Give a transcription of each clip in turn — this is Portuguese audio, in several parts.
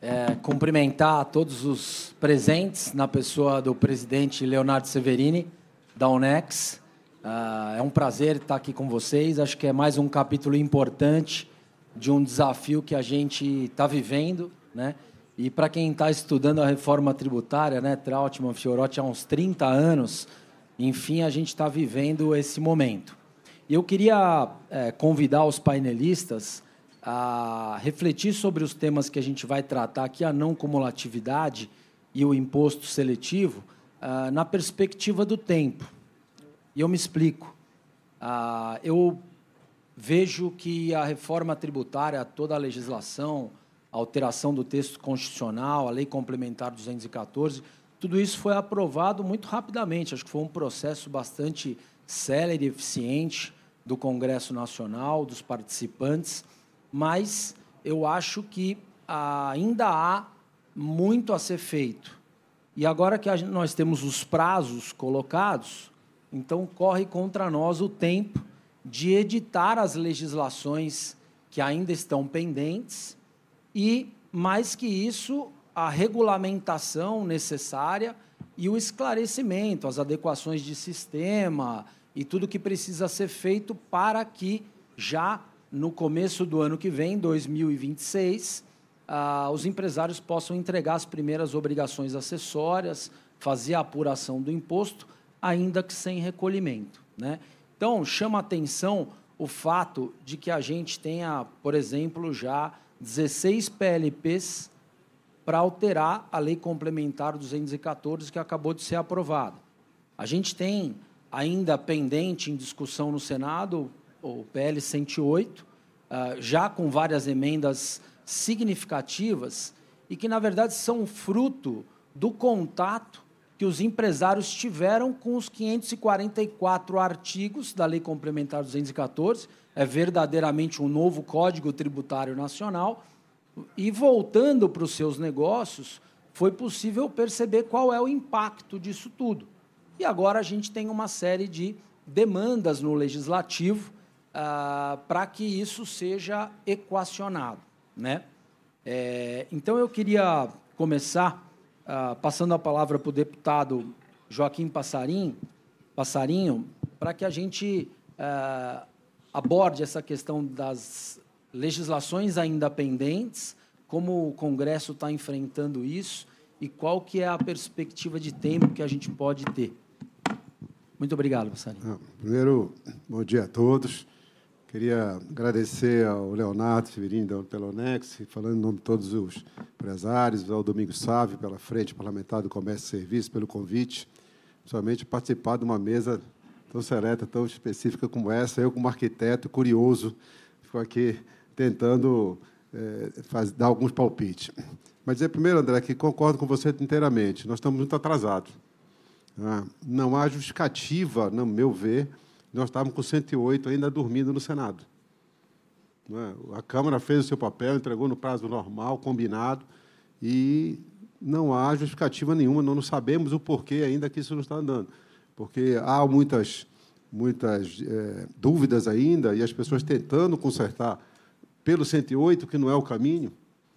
Cumprimentar todos os presentes na pessoa do presidente Leonardo Severini, da Unex. É um prazer estar aqui com vocês. Acho que é mais um capítulo importante de um desafio que a gente está vivendo, né? E para quem está estudando a reforma tributária, né, Trautmann, Fiorotti, há uns 30 anos, enfim, a gente está vivendo esse momento. E eu queria convidar os painelistas a refletir sobre os temas que a gente vai tratar aqui, a não cumulatividade e o imposto seletivo, na perspectiva do tempo. E eu me explico. Eu vejo que a reforma tributária, toda a legislação, a alteração do texto constitucional, a Lei Complementar 214, tudo isso foi aprovado muito rapidamente. Acho que foi um processo bastante célere e eficiente do Congresso Nacional, dos participantes, mas eu acho que ainda há muito a ser feito. E agora que nós temos os prazos colocados, então corre contra nós o tempo de editar as legislações que ainda estão pendentes e, mais que isso, a regulamentação necessária e o esclarecimento, as adequações de sistema e tudo que precisa ser feito para que, já no começo do ano que vem, 2026, os empresários possam entregar as primeiras obrigações acessórias, fazer a apuração do imposto, ainda que sem recolhimento, né? Então, chama a atenção o fato de que a gente tenha, por exemplo, já 16 PLPs para alterar a Lei Complementar 214, que acabou de ser aprovada. A gente tem ainda pendente em discussão no Senado o PL 108, já com várias emendas significativas e que, na verdade, são fruto do contato que os empresários tiveram com os 544 artigos da Lei Complementar 214, é verdadeiramente um novo Código Tributário Nacional, e, voltando para os seus negócios, foi possível perceber qual é o impacto disso tudo. E agora a gente tem uma série de demandas no Legislativo para que isso seja equacionado, né? Então, eu queria começar passando a palavra para o deputado Joaquim Passarinho, para que a gente aborde essa questão das legislações ainda pendentes, como o Congresso está enfrentando isso e qual que é a perspectiva de tempo que a gente pode ter. Muito obrigado, Passarinho. Primeiro, bom dia a todos. Queria agradecer ao Leonardo Severini, pela Unex, falando em nome de todos os empresários, ao Domingos Sávio, pela Frente Parlamentar do Comércio e Serviços, pelo convite, principalmente participar de uma mesa tão seleta, tão específica como essa. Eu, como arquiteto, curioso, fico aqui tentando dar alguns palpites. Mas dizer primeiro, André, que concordo com você inteiramente. Nós estamos muito atrasados. Não há justificativa, no meu ver. Nós estávamos com 108 ainda dormindo no Senado. A Câmara fez o seu papel, entregou no prazo normal, combinado, e não há justificativa nenhuma, nós não sabemos o porquê ainda que isso não está andando. Porque há muitas dúvidas ainda, e as pessoas tentando consertar pelo 108, que não é o caminho.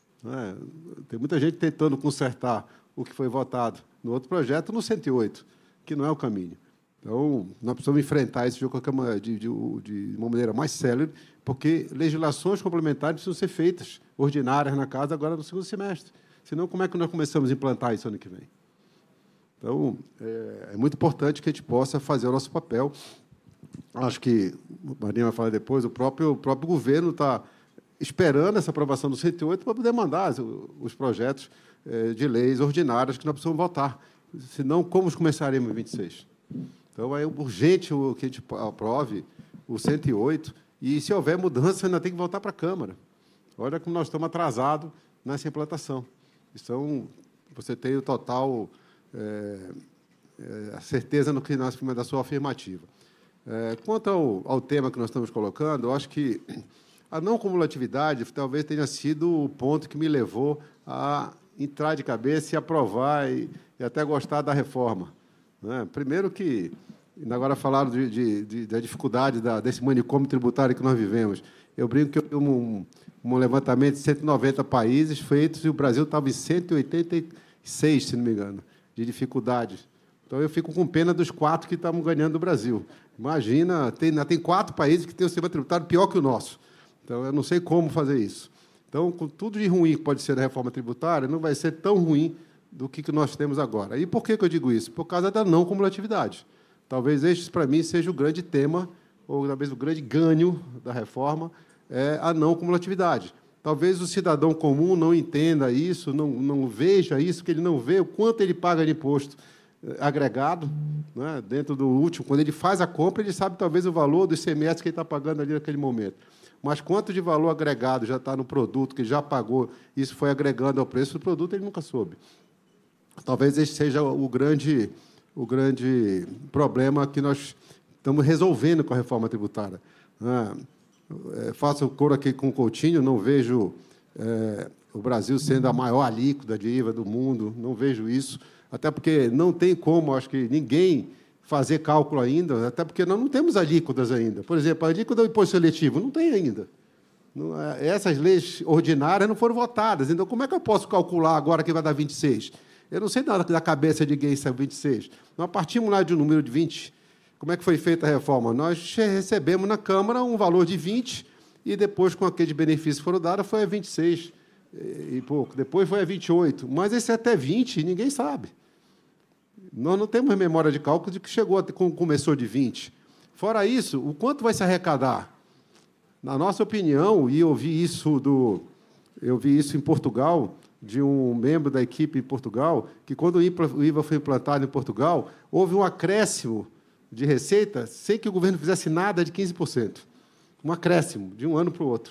Tem muita gente tentando consertar o que foi votado no outro projeto no 108, que não é o caminho. Então, nós precisamos enfrentar esse jogo de uma maneira mais célere, porque legislações complementares precisam ser feitas, ordinárias na casa, agora no segundo semestre. Senão, como é que nós começamos a implantar isso ano que vem? Então, é muito importante que a gente possa fazer o nosso papel. Acho que, o Marinho vai falar depois, o próprio governo está esperando essa aprovação do 108 para poder mandar os projetos de leis ordinárias que nós precisamos votar. Senão, como começaremos em 26? Então, é urgente que a gente aprove o 108, e, se houver mudança, ainda tem que voltar para a Câmara. Olha como nós estamos atrasados nessa implantação. Então, você tem o total a certeza no que da sua afirmativa. Quanto ao tema que nós estamos colocando, eu acho que a não cumulatividade talvez tenha sido o ponto que me levou a entrar de cabeça e aprovar e até gostar da reforma. Primeiro que, agora falaram da dificuldade desse manicômio tributário que nós vivemos, Eu brinco que eu vi um levantamento de 190 países feitos e o Brasil estava em 186, se não me engano, de dificuldades. Então, eu fico com pena dos 4 que estavam ganhando do Brasil. Imagina, tem 4 países que têm o sistema tributário pior que o nosso. Então, eu não sei como fazer isso. Então, com tudo de ruim que pode ser da reforma tributária, não vai ser tão ruim do que nós temos agora. E por que eu digo isso? Por causa da não cumulatividade. Talvez este, para mim, seja o grande tema, ou talvez o grande ganho da reforma, é a não cumulatividade. Talvez o cidadão comum não entenda isso, não veja isso, que ele não vê o quanto ele paga de imposto agregado, né, dentro do último. Quando ele faz a compra, ele sabe, talvez, o valor do ICMS que ele está pagando ali naquele momento. Mas quanto de valor agregado já está no produto, que já pagou, isso foi agregando ao preço do produto, ele nunca soube. Talvez esse seja o grande problema que nós estamos resolvendo com a reforma tributária. Faço o coro aqui com o Coutinho, não vejo o Brasil sendo a maior alíquota de IVA do mundo, não vejo isso, até porque não tem como, acho que ninguém fazer cálculo ainda, até porque nós não temos alíquotas ainda. Por exemplo, a alíquota do imposto seletivo não tem ainda. Essas leis ordinárias não foram votadas. Então, como é que eu posso calcular agora que vai dar 26? Eu não sei da cabeça de ninguém se é 26. Nós partimos lá de um número de 20. Como é que foi feita a reforma? Nós recebemos na Câmara um valor de 20 e depois, com aqueles benefícios que foram dados, foi a 26 e pouco. Depois foi a 28. Mas esse até 20 ninguém sabe. Nós não temos memória de cálculo de que começou de 20. Fora isso, o quanto vai se arrecadar? Na nossa opinião, e eu vi isso em Portugal, de um membro da equipe em Portugal, que, quando o IVA foi implantado em Portugal, houve um acréscimo de receita sem que o governo fizesse nada de 15%. Um acréscimo, de um ano para o outro.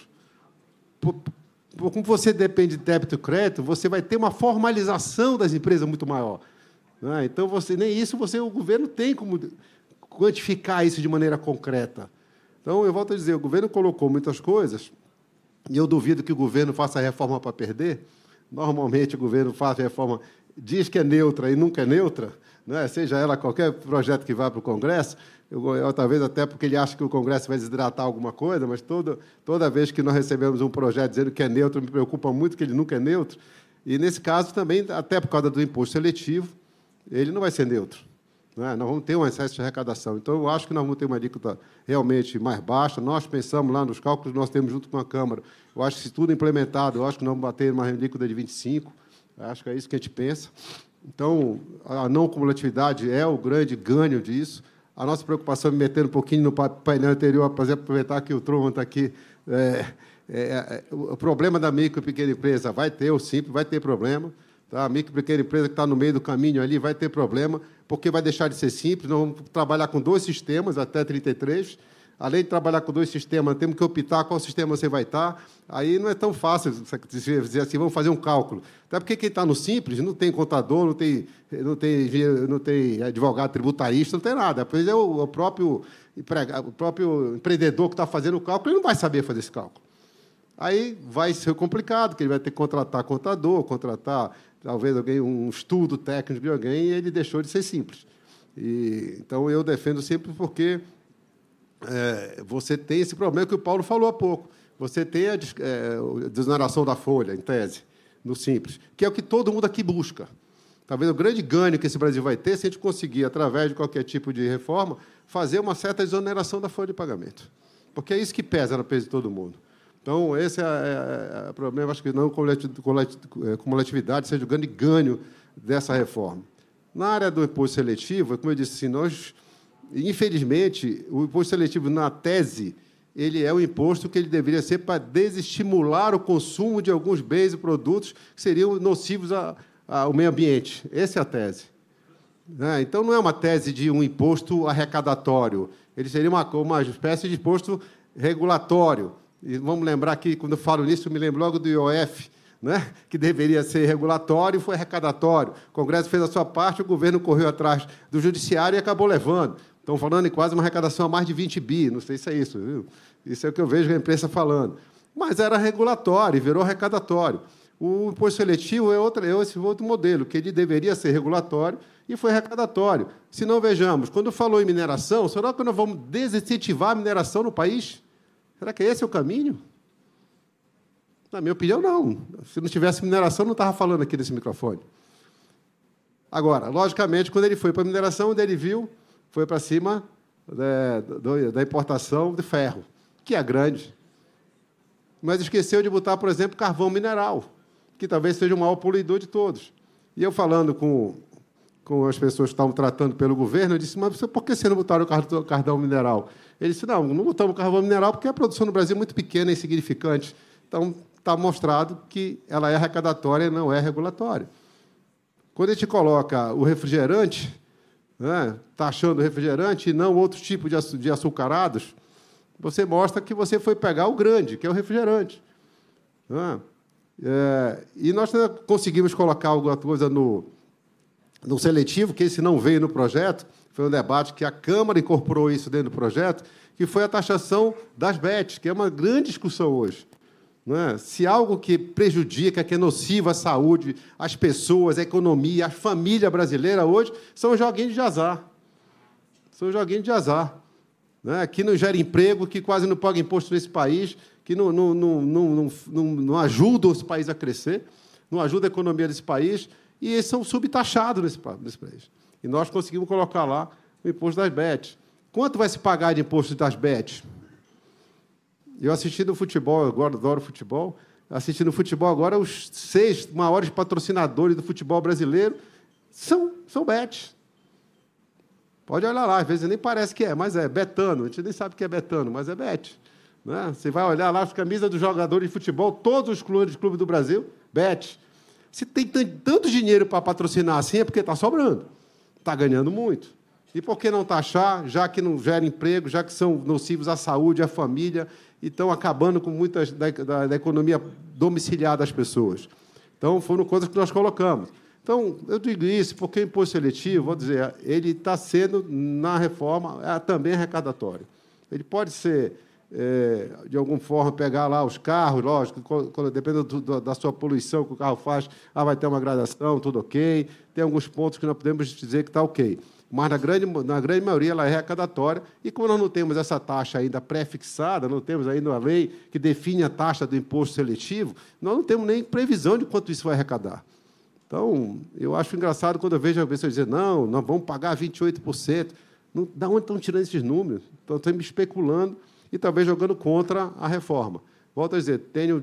Como você depende de débito e crédito, você vai ter uma formalização das empresas muito maior. Então, o governo tem como quantificar isso de maneira concreta. Então, eu volto a dizer, o governo colocou muitas coisas, e eu duvido que o governo faça a reforma para perder. Normalmente, o governo faz a reforma, diz que é neutra e nunca é neutra, né? Seja ela qualquer projeto que vá para o Congresso, talvez até porque ele acha que o Congresso vai desidratar alguma coisa, mas toda vez que nós recebemos um projeto dizendo que é neutro, me preocupa muito que ele nunca é neutro. E, nesse caso, também, até por causa do imposto seletivo, ele não vai ser neutro. Nós vamos ter um excesso de arrecadação. Então, eu acho que nós vamos ter uma alíquota realmente mais baixa. Nós pensamos lá nos cálculos que nós temos junto com a Câmara. Eu acho que, se tudo implementado, eu acho que nós vamos bater uma alíquota de 25%. Acho que é isso que a gente pensa. Então, a não cumulatividade é o grande ganho disso. A nossa preocupação, me metendo um pouquinho no painel anterior, para aproveitar que o Truman está aqui, o problema da micro e pequena empresa vai ter, o simples vai ter problema. Tá? A micro e pequena empresa que está no meio do caminho ali vai ter problema, porque vai deixar de ser simples. Nós vamos trabalhar com 2 sistemas até 33. Além de trabalhar com 2 sistemas, temos que optar qual sistema você vai estar. Aí não é tão fácil dizer assim, vamos fazer um cálculo. Até porque quem está no simples não tem contador, não tem advogado tributarista, não tem nada. Depois é o próprio empreendedor que está fazendo o cálculo, ele não vai saber fazer esse cálculo. Aí vai ser complicado, porque ele vai ter que contratar contador, contratar talvez um estudo técnico de alguém, e ele deixou de ser simples. Então, eu defendo simples porque você tem esse problema que o Paulo falou há pouco. Você tem a desoneração da folha, em tese, no simples, que é o que todo mundo aqui busca. Talvez o grande ganho que esse Brasil vai ter se a gente conseguir, através de qualquer tipo de reforma, fazer uma certa exoneração da folha de pagamento. Porque é isso que pesa no peso de todo mundo. Então, esse é o problema. Acho que não cumulatividade seja o grande ganho dessa reforma. Na área do imposto seletivo, como eu disse, assim, infelizmente, o imposto seletivo, na tese, ele é o imposto que ele deveria ser para desestimular o consumo de alguns bens e produtos que seriam nocivos ao meio ambiente. Essa é a tese. Então, não é uma tese de um imposto arrecadatório. Ele seria uma espécie de imposto regulatório. E vamos lembrar que, quando eu falo nisso, eu me lembro logo do IOF, né? Que deveria ser regulatório e foi arrecadatório. O Congresso fez a sua parte, o governo correu atrás do judiciário e acabou levando. Estão falando em quase uma arrecadação a mais de 20 bi, não sei se é isso, viu? Isso é o que eu vejo a imprensa falando. Mas era regulatório e virou arrecadatório. O imposto seletivo é esse outro modelo, que ele deveria ser regulatório e foi arrecadatório. Se não, vejamos, quando falou em mineração, será que nós vamos desincentivar a mineração no país? Será que esse é o caminho? Na minha opinião, não. Se não tivesse mineração, não estava falando aqui nesse microfone. Agora, logicamente, quando ele foi para a mineração, onde ele viu, foi para cima da importação de ferro, que é grande. Mas esqueceu de botar, por exemplo, carvão mineral, que talvez seja o maior poluidor de todos. E eu falando com as pessoas que estavam tratando pelo governo, eu disse, mas por que você não botaram o carvão mineral? Ele disse, não botamos o carvão mineral porque a produção no Brasil é muito pequena e insignificante. Então, está mostrado que ela é arrecadatória e não é regulatória. Quando a gente coloca o refrigerante, né, taxando o refrigerante e não outro tipo de açucarados, você mostra que você foi pegar o grande, que é o refrigerante. Né? E nós conseguimos colocar alguma coisa no seletivo, que esse não veio no projeto, foi um debate que a Câmara incorporou isso dentro do projeto, que foi a taxação das bets, que é uma grande discussão hoje. Não é? Se algo que prejudica, que é nocivo à saúde, às pessoas, à economia, à família brasileira hoje, são os joguinhos de azar. São os joguinhos de azar. Né? Que não gera emprego, que quase não paga imposto nesse país, que não ajuda esse país a crescer, não ajuda a economia desse país, e eles são subtaxados nesse país. E nós conseguimos colocar lá o imposto das bets. Quanto vai se pagar de imposto das bets? Eu assisti no futebol, eu agora adoro futebol, assisti no futebol agora, os 6 maiores patrocinadores do futebol brasileiro são bets. Pode olhar lá, às vezes nem parece que é, mas é Betano, a gente nem sabe o que é Betano, mas é bet. Né? Você vai olhar lá as camisas dos jogadores de futebol, todos os clubes do Brasil, bet. Se tem tanto dinheiro para patrocinar assim, é porque está sobrando, está ganhando muito. E por que não taxar, já que não gera emprego, já que são nocivos à saúde, à família, e estão acabando com muitas da economia domiciliar das pessoas? Então, foram coisas que nós colocamos. Então, eu digo isso porque o imposto seletivo, vou dizer, ele está sendo, na reforma, também arrecadatório. Ele pode ser, de alguma forma, pegar lá os carros, lógico, dependendo da sua poluição que o carro faz, vai ter uma gradação, tudo ok. Tem alguns pontos que nós podemos dizer que está ok. Mas, na grande maioria, ela é arrecadatória. E, como nós não temos essa taxa ainda pré-fixada, não temos ainda uma lei que define a taxa do imposto seletivo, nós não temos nem previsão de quanto isso vai arrecadar. Então, eu acho engraçado quando eu vejo a pessoa dizer, não, nós vamos pagar 28%. Não, da onde estão tirando esses números? Então, estão especulando e talvez jogando contra a reforma. Volto a dizer, tenho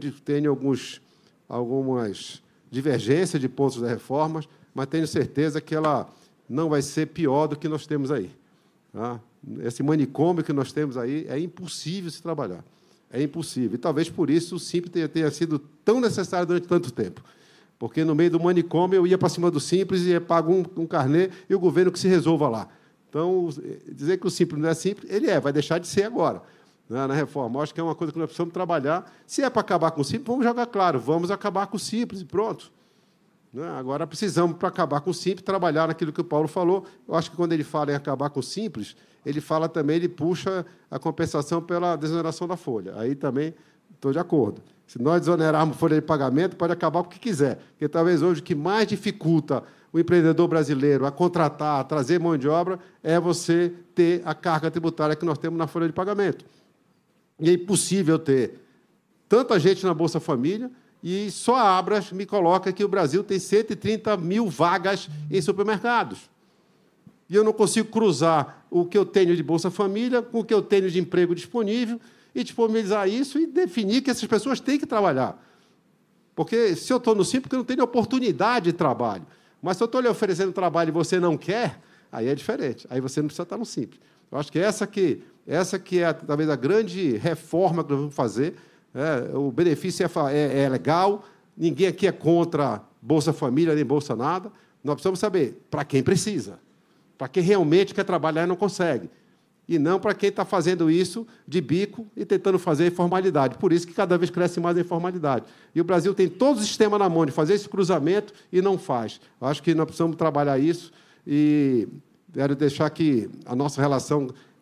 algumas divergências de pontos da reforma, mas tenho certeza que ela não vai ser pior do que nós temos aí. Tá? Esse manicômio que nós temos aí é impossível se trabalhar. É impossível. E talvez por isso o Simples tenha sido tão necessário durante tanto tempo. Porque no meio do manicômio eu ia para cima do Simples e pago um carnê e o governo que se resolva lá. Então, dizer que o Simples não é simples, ele vai deixar de ser agora, né, na reforma. Eu acho que é uma coisa que nós precisamos trabalhar. Se é para acabar com o Simples, vamos jogar claro, vamos acabar com o Simples e pronto. Agora, precisamos, para acabar com o Simples, trabalhar naquilo que o Paulo falou. Eu acho que, quando ele fala em acabar com o Simples, ele fala também, ele puxa a compensação pela desoneração da folha. Aí também estou de acordo. Se nós desonerarmos folha de pagamento, pode acabar com o que quiser. Porque, talvez, hoje, o que mais dificulta o empreendedor brasileiro a contratar, a trazer mão de obra, é você ter a carga tributária que nós temos na folha de pagamento. E é impossível ter tanta gente na Bolsa Família. E só a Abras me coloca que o Brasil tem 130 mil vagas em supermercados. E eu não consigo cruzar o que eu tenho de Bolsa Família com o que eu tenho de emprego disponível e disponibilizar isso e definir que essas pessoas têm que trabalhar. Porque, se eu estou no Simples, eu não tenho oportunidade de trabalho. Mas, se eu estou lhe oferecendo trabalho e você não quer, aí é diferente. Aí você não precisa estar no Simples. Eu acho que essa que é talvez, a grande reforma que nós vamos fazer. O benefício é legal, ninguém aqui é contra Bolsa Família, nem Bolsa nada. Nós precisamos saber para quem precisa, para quem realmente quer trabalhar e não consegue, e não para quem está fazendo isso de bico e tentando fazer informalidade. Por isso que cada vez cresce mais a informalidade. E o Brasil tem todo o sistema na mão de fazer esse cruzamento e não faz. Eu acho que nós precisamos trabalhar isso e quero deixar que a nossa relação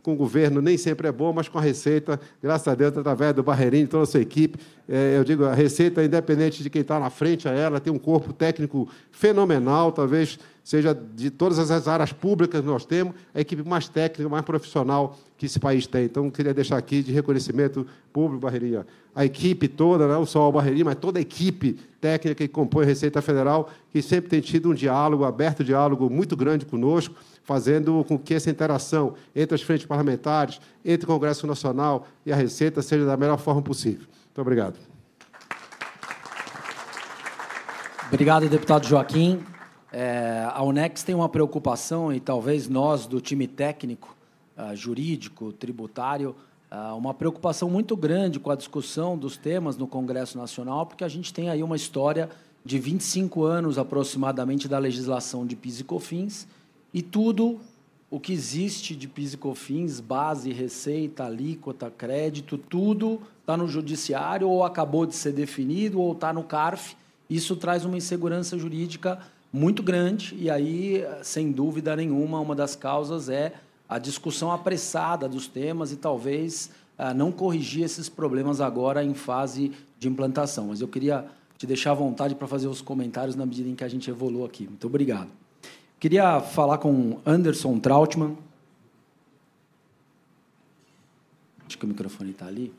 com o governo nem sempre é bom, mas com a Receita, graças a Deus, através do Barreirinho e toda a sua equipe, eu digo, a Receita, independente de quem está na frente a ela, tem um corpo técnico fenomenal, talvez seja de todas as áreas públicas que nós temos, a equipe mais técnica, mais profissional que esse país tem. Então, queria deixar aqui de reconhecimento público, Barreirinha, a equipe toda, não só o Barreirinha, mas toda a equipe técnica que compõe a Receita Federal, que sempre tem tido um diálogo, aberto diálogo muito grande conosco, fazendo com que essa interação entre as frentes parlamentares, entre o Congresso Nacional e a Receita seja da melhor forma possível. Muito obrigado. Obrigado, deputado Joaquim. A UNEX tem uma preocupação, e talvez nós, do time técnico, jurídico, tributário, uma preocupação muito grande com a discussão dos temas no Congresso Nacional, porque a gente tem aí uma história de 25 anos, aproximadamente, da legislação de PIS e COFINS, e tudo o que existe de PIS e COFINS, base, receita, alíquota, crédito, tudo está no judiciário, ou acabou de ser definido, ou está no CARF. Isso traz uma insegurança jurídica muito grande, e aí, sem dúvida nenhuma, uma das causas é a discussão apressada dos temas e talvez não corrigir esses problemas agora em fase de implantação. Mas eu queria te deixar à vontade para fazer os comentários na medida em que a gente evolui aqui. Muito obrigado. Queria falar com Anderson Trautmann. Acho que o microfone está ali.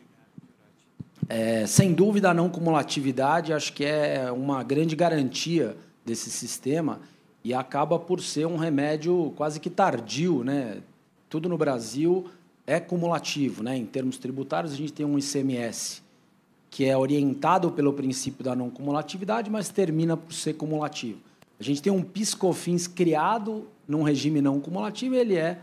Sem dúvida, a não cumulatividade acho que é uma grande garantia desse sistema e acaba por ser um remédio quase que tardio, né? Tudo no Brasil é cumulativo, né? Em termos tributários, a gente tem um ICMS que é orientado pelo princípio da não cumulatividade, mas termina por ser cumulativo. A gente tem um PIS/COFINS criado num regime não cumulativo, e ele é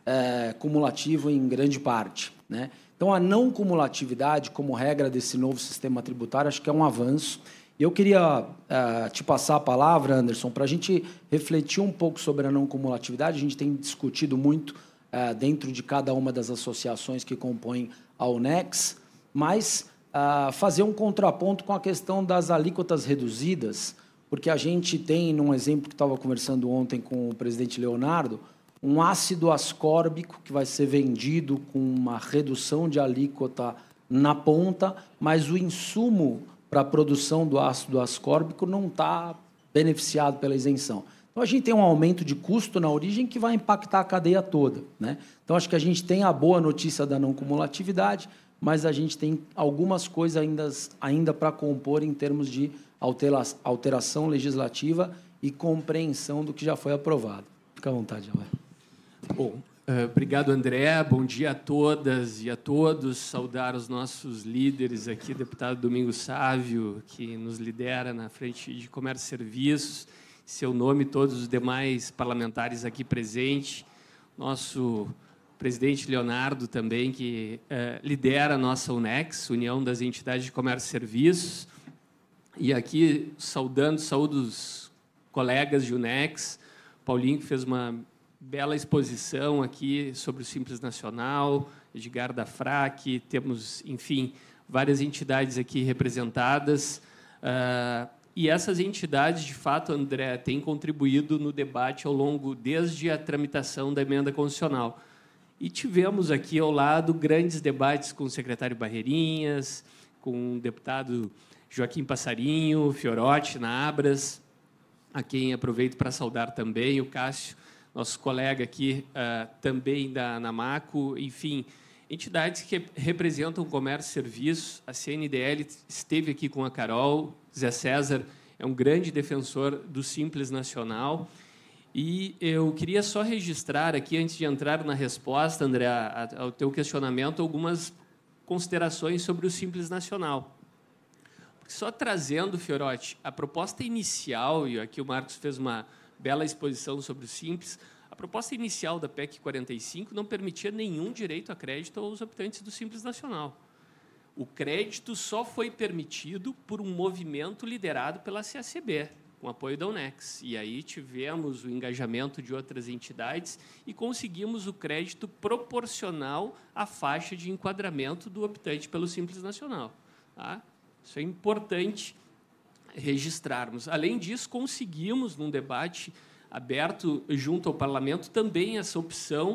cumulativo em grande parte, né? Então, a não cumulatividade, como regra desse novo sistema tributário, acho que é um avanço. E eu queria te passar a palavra, Anderson, para a gente refletir um pouco sobre a não cumulatividade. A gente tem discutido muito dentro de cada uma das associações que compõem a UNEX, mas fazer um contraponto com a questão das alíquotas reduzidas, porque a gente tem, num exemplo que estava conversando ontem com o presidente Leonardo, um ácido ascórbico que vai ser vendido com uma redução de alíquota na ponta, mas o insumo para a produção do ácido ascórbico não está beneficiado pela isenção. Então, a gente tem um aumento de custo na origem que vai impactar a cadeia toda, né? Então, acho que a gente tem a boa notícia da não cumulatividade, mas a gente tem algumas coisas ainda para compor em termos de alteração legislativa e compreensão do que já foi aprovado. Fica à vontade, Alain. Bom, obrigado, André. Bom dia a todas e a todos. Saudar os nossos líderes aqui, deputado Domingos Sávio, que nos lidera na frente de Comércio e Serviços, seu nome, todos os demais parlamentares aqui presentes, nosso presidente Leonardo também, que lidera a nossa UNEX, União das Entidades de Comércio e Serviços, e aqui saúdo os colegas de UNEX, Paulinho, que fez uma bela exposição aqui sobre o Simples Nacional, Edgar da FRAC, temos, enfim, várias entidades aqui representadas, e essas entidades, de fato, André, têm contribuído no debate ao longo, desde a tramitação da emenda constitucional. E tivemos aqui ao lado grandes debates com o secretário Barreirinhas, com o deputado Joaquim Passarinho, Fiorotti, na Abras, a quem aproveito para saudar também, o Cássio, nosso colega aqui também da Anamaco, enfim, entidades que representam o comércio e serviços. A CNDL esteve aqui com a Carol, Zé César é um grande defensor do Simples Nacional. E eu queria só registrar aqui, antes de entrar na resposta, André, ao teu questionamento, algumas considerações sobre o Simples Nacional. Só trazendo, Fiorotti, a proposta inicial, e aqui o Marcos fez uma bela exposição sobre o Simples, a proposta inicial da PEC 45 não permitia nenhum direito a crédito aos habitantes do Simples Nacional. O crédito só foi permitido por um movimento liderado pela CACB, com apoio da UNEX. E aí tivemos o engajamento de outras entidades e conseguimos o crédito proporcional à faixa de enquadramento do optante pelo Simples Nacional. Tá? Isso é importante registrarmos. Além disso, conseguimos, num debate aberto junto ao Parlamento, também essa opção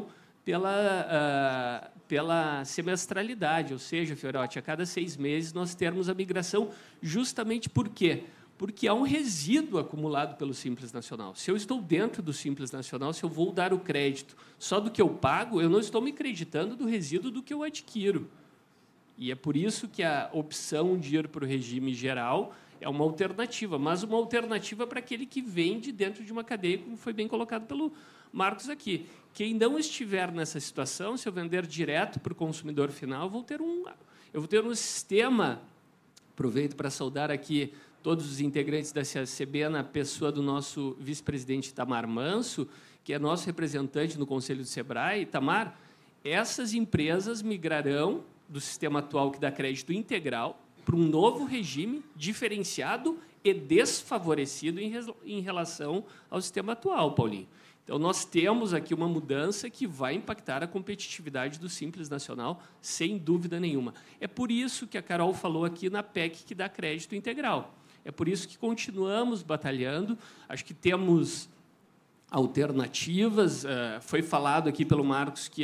pela semestralidade, ou seja, Fiorati, a cada 6 meses nós termos a migração, justamente por quê? Porque há um resíduo acumulado pelo Simples Nacional. Se eu estou dentro do Simples Nacional, se eu vou dar o crédito só do que eu pago, eu não estou me creditando do resíduo do que eu adquiro. E é por isso que a opção de ir para o regime geral é uma alternativa, mas uma alternativa para aquele que vende dentro de uma cadeia, como foi bem colocado pelo Marcos aqui. Quem não estiver nessa situação, se eu vender direto para o consumidor final, eu vou ter um sistema. Aproveito para saudar aqui todos os integrantes da CACB, na pessoa do nosso vice-presidente Itamar Manso, que é nosso representante no Conselho do SEBRAE. Itamar, essas empresas migrarão do sistema atual, que dá crédito integral, para um novo regime diferenciado e desfavorecido em relação ao sistema atual, Paulinho. Então, nós temos aqui uma mudança que vai impactar a competitividade do Simples Nacional, sem dúvida nenhuma. É por isso que a Carol falou aqui na PEC que dá crédito integral. É por isso que continuamos batalhando. Acho que temos alternativas. Foi falado aqui pelo Marcos que,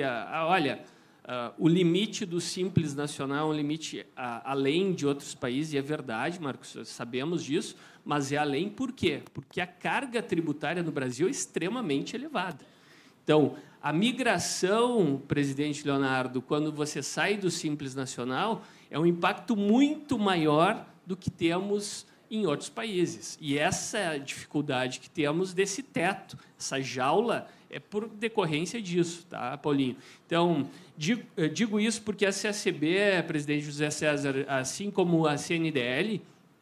o limite do Simples Nacional é um limite além de outros países, e é verdade, Marcos, sabemos disso, mas é além por quê? Porque a carga tributária no Brasil é extremamente elevada. Então, a migração, presidente Leonardo, quando você sai do Simples Nacional, é um impacto muito maior do que temos em outros países. E essa é a dificuldade que temos desse teto, essa jaula, é por decorrência disso, tá, Paulinho? Então, digo isso porque a CACB, presidente José César, assim como a CNDL,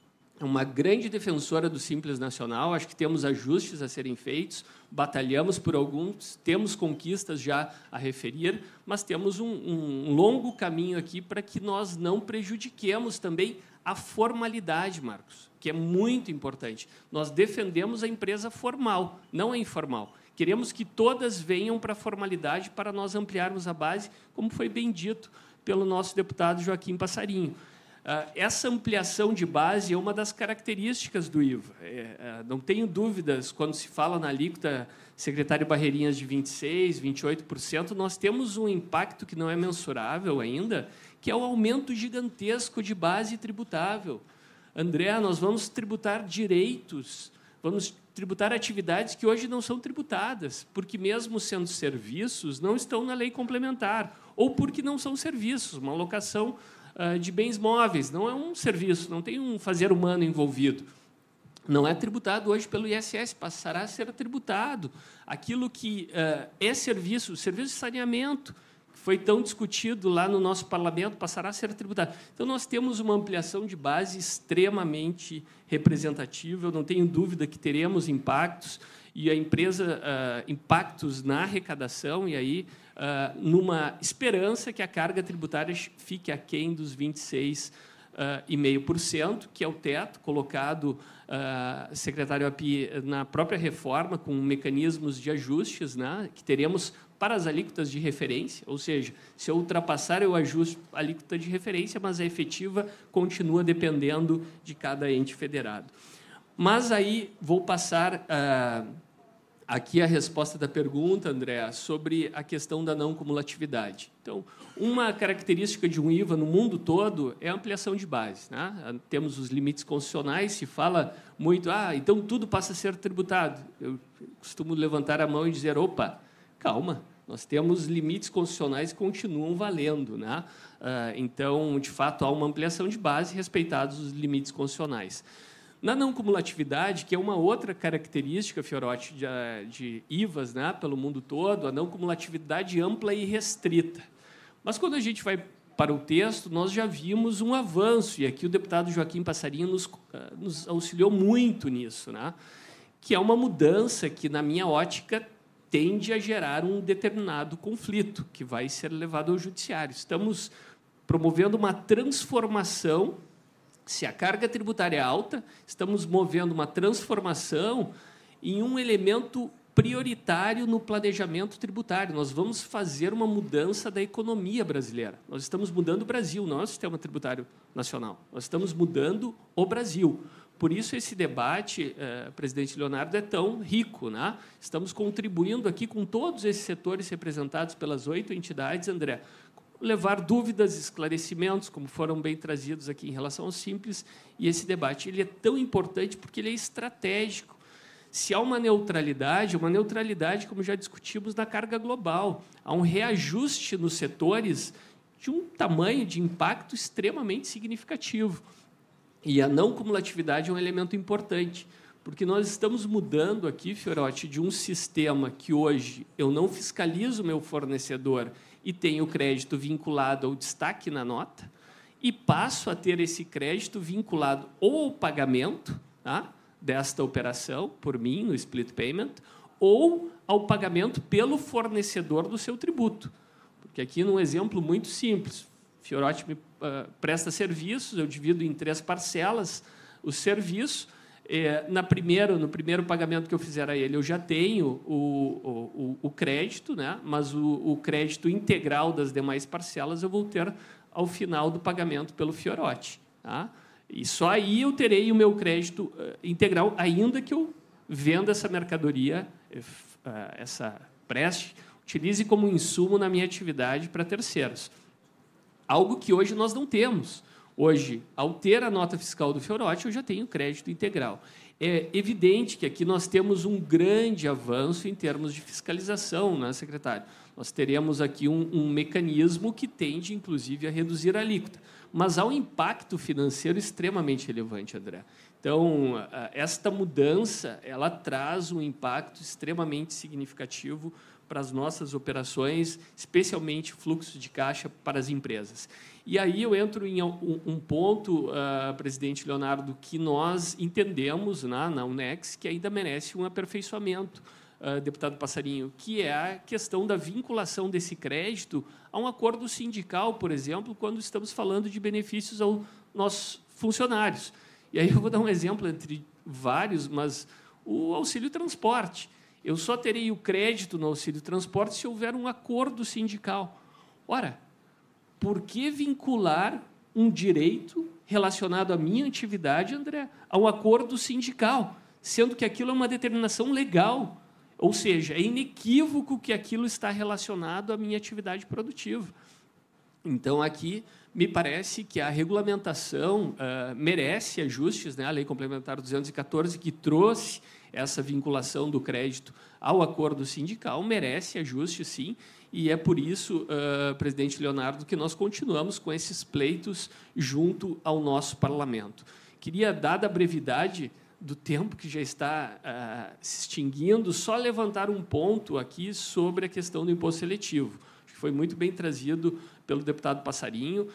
é uma grande defensora do Simples Nacional. Acho que temos ajustes a serem feitos, batalhamos por alguns, temos conquistas já a referir, mas temos um longo caminho aqui para que nós não prejudiquemos também a formalidade, Marcos, que é muito importante. Nós defendemos a empresa formal, não a informal. Queremos que todas venham para a formalidade para nós ampliarmos a base, como foi bem dito pelo nosso deputado Joaquim Passarinho. Essa ampliação de base é uma das características do IVA. Não tenho dúvidas, quando se fala na alíquota, secretário Barreirinhas, de 26%, 28%, nós temos um impacto que não é mensurável ainda, que é o aumento gigantesco de base tributável. André, nós vamos tributar direitos, vamos tributar atividades que hoje não são tributadas, porque, mesmo sendo serviços, não estão na lei complementar, ou porque não são serviços, uma alocação de bens móveis, não é um serviço, não tem um fazer humano envolvido. Não é tributado hoje pelo ISS, passará a ser tributado. Aquilo que é serviço de saneamento, que foi tão discutido lá no nosso parlamento, passará a ser tributado. Então, nós temos uma ampliação de base extremamente representativa. Eu não tenho dúvida que teremos impactos, e a empresa, impactos na arrecadação, e aí numa esperança que a carga tributária fique aquém dos 26,5%, que é o teto colocado, secretário Api, na própria reforma, com mecanismos de ajustes, né, que teremos para as alíquotas de referência, ou seja, se eu ultrapassar, eu ajusto a alíquota de referência, mas a efetiva continua dependendo de cada ente federado. Mas aí vou passar aqui a resposta da pergunta, André, sobre a questão da não cumulatividade. Então, uma característica de um IVA no mundo todo é a ampliação de base, né? Temos os limites constitucionais, se fala muito, então tudo passa a ser tributado. Eu costumo levantar a mão e dizer, opa, calma, nós temos limites constitucionais que continuam valendo, né? Então, de fato, há uma ampliação de base, respeitados os limites constitucionais. Na não cumulatividade, que é uma outra característica, Fiorati, de IVAs, né, pelo mundo todo, a não cumulatividade ampla e restrita. Mas, quando a gente vai para o texto, nós já vimos um avanço, e aqui o deputado Joaquim Passarinho nos auxiliou muito nisso, né, que é uma mudança que, na minha ótica, tende a gerar um determinado conflito, que vai ser levado ao judiciário. Estamos promovendo uma transformação. Se a carga tributária é alta, estamos movendo uma transformação em um elemento prioritário no planejamento tributário. Nós vamos fazer uma mudança da economia brasileira. Nós estamos mudando o Brasil, não é o sistema tributário nacional. Nós estamos mudando o Brasil. Por isso, esse debate, presidente Leonardo, é tão rico, né? Estamos contribuindo aqui com todos esses setores representados pelas 8 entidades, André, levar dúvidas, esclarecimentos, como foram bem trazidos aqui em relação ao Simples, e esse debate ele é tão importante porque ele é estratégico. Se há uma neutralidade, como já discutimos, na carga global, há um reajuste nos setores de um tamanho de impacto extremamente significativo. E a não cumulatividade é um elemento importante, porque nós estamos mudando aqui, Fiorotti, de um sistema que hoje eu não fiscalizo o meu fornecedor e tenho o crédito vinculado ao destaque na nota, e passo a ter esse crédito vinculado ou ao pagamento, tá, desta operação, por mim, no split payment, ou ao pagamento pelo fornecedor do seu tributo. Porque aqui, num exemplo muito simples, Fiorotti me presta serviços, eu divido em 3 parcelas o serviço. No primeiro pagamento que eu fizer a ele, eu já tenho o crédito, né? Mas o crédito integral das demais parcelas eu vou ter ao final do pagamento pelo Fiorotti. Tá? E só aí eu terei o meu crédito integral, ainda que eu venda essa mercadoria, preste, utilize como insumo na minha atividade para terceiros. Algo que hoje nós não temos. Hoje, ao ter a nota fiscal do Fiorotti, eu já tenho crédito integral. É evidente que aqui nós temos um grande avanço em termos de fiscalização, né, secretário? Nós teremos aqui um mecanismo que tende, inclusive, a reduzir a alíquota. Mas há um impacto financeiro extremamente relevante, André. Então, esta mudança ela traz um impacto extremamente significativo para as nossas operações, especialmente fluxo de caixa para as empresas. E aí eu entro em um ponto, presidente Leonardo, que nós entendemos na UNEX que ainda merece um aperfeiçoamento, deputado Passarinho, que é a questão da vinculação desse crédito a um acordo sindical, por exemplo, quando estamos falando de benefícios aos nossos funcionários. E aí eu vou dar um exemplo entre vários, mas o auxílio transporte. Eu só terei o crédito no auxílio transporte se houver um acordo sindical. Ora, por que vincular um direito relacionado à minha atividade, André, a um acordo sindical, sendo que aquilo é uma determinação legal? Ou seja, é inequívoco que aquilo está relacionado à minha atividade produtiva. Então, aqui, me parece que a regulamentação merece ajustes, né? A Lei Complementar 214, que trouxe essa vinculação do crédito ao acordo sindical, merece ajuste, sim, e é por isso, presidente Leonardo, que nós continuamos com esses pleitos junto ao nosso parlamento. Queria, dada a brevidade do tempo que já está se extinguindo, só levantar um ponto aqui sobre a questão do imposto seletivo. Acho que foi muito bem trazido pelo deputado Passarinho.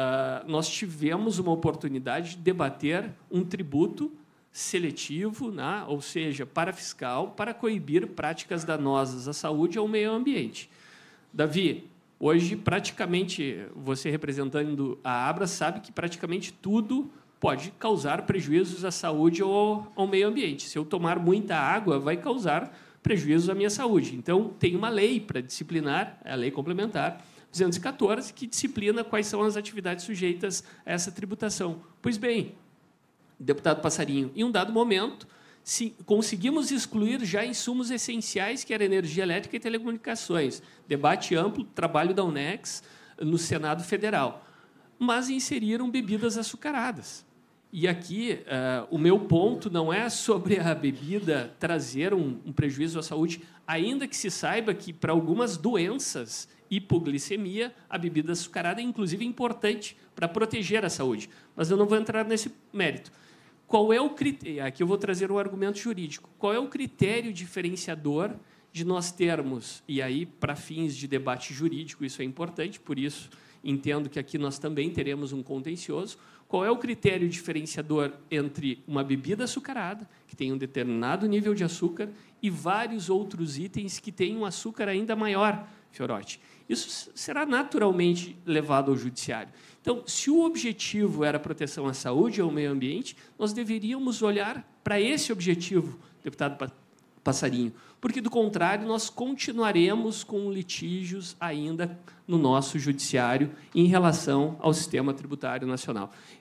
Nós tivemos uma oportunidade de debater um tributo seletivo, né? Ou seja, para fiscal, para coibir práticas danosas à saúde e ao meio ambiente. Davi, hoje, praticamente, você representando a Abra, sabe que praticamente tudo pode causar prejuízos à saúde ou ao meio ambiente. Se eu tomar muita água, vai causar prejuízos à minha saúde. Então, tem uma lei para disciplinar, a Lei Complementar 214, que disciplina quais são as atividades sujeitas a essa tributação. Pois bem, deputado Passarinho, em um dado momento, conseguimos excluir já insumos essenciais, que era energia elétrica e telecomunicações. Debate amplo, trabalho da UNEX no Senado Federal. Mas inseriram bebidas açucaradas. E aqui, o meu ponto não é sobre a bebida trazer um prejuízo à saúde, ainda que se saiba que, para algumas doenças, hipoglicemia, a bebida açucarada é, inclusive, importante para proteger a saúde. Mas eu não vou entrar nesse mérito. Qual é o critério? Aqui eu vou trazer um argumento jurídico. Qual é o critério diferenciador de nós termos, e aí, para fins de debate jurídico, isso é importante, por isso entendo que aqui nós também teremos um contencioso. Qual é o critério diferenciador entre uma bebida açucarada, que tem um determinado nível de açúcar, e vários outros itens que têm um açúcar ainda maior, Fiorotti? Isso será naturalmente levado ao judiciário. Então, se o objetivo era a proteção à saúde e ao meio ambiente, nós deveríamos olhar para esse objetivo, deputado Passarinho, porque, do contrário, nós continuaremos com litígios ainda no nosso judiciário em relação ao sistema tributário nacional.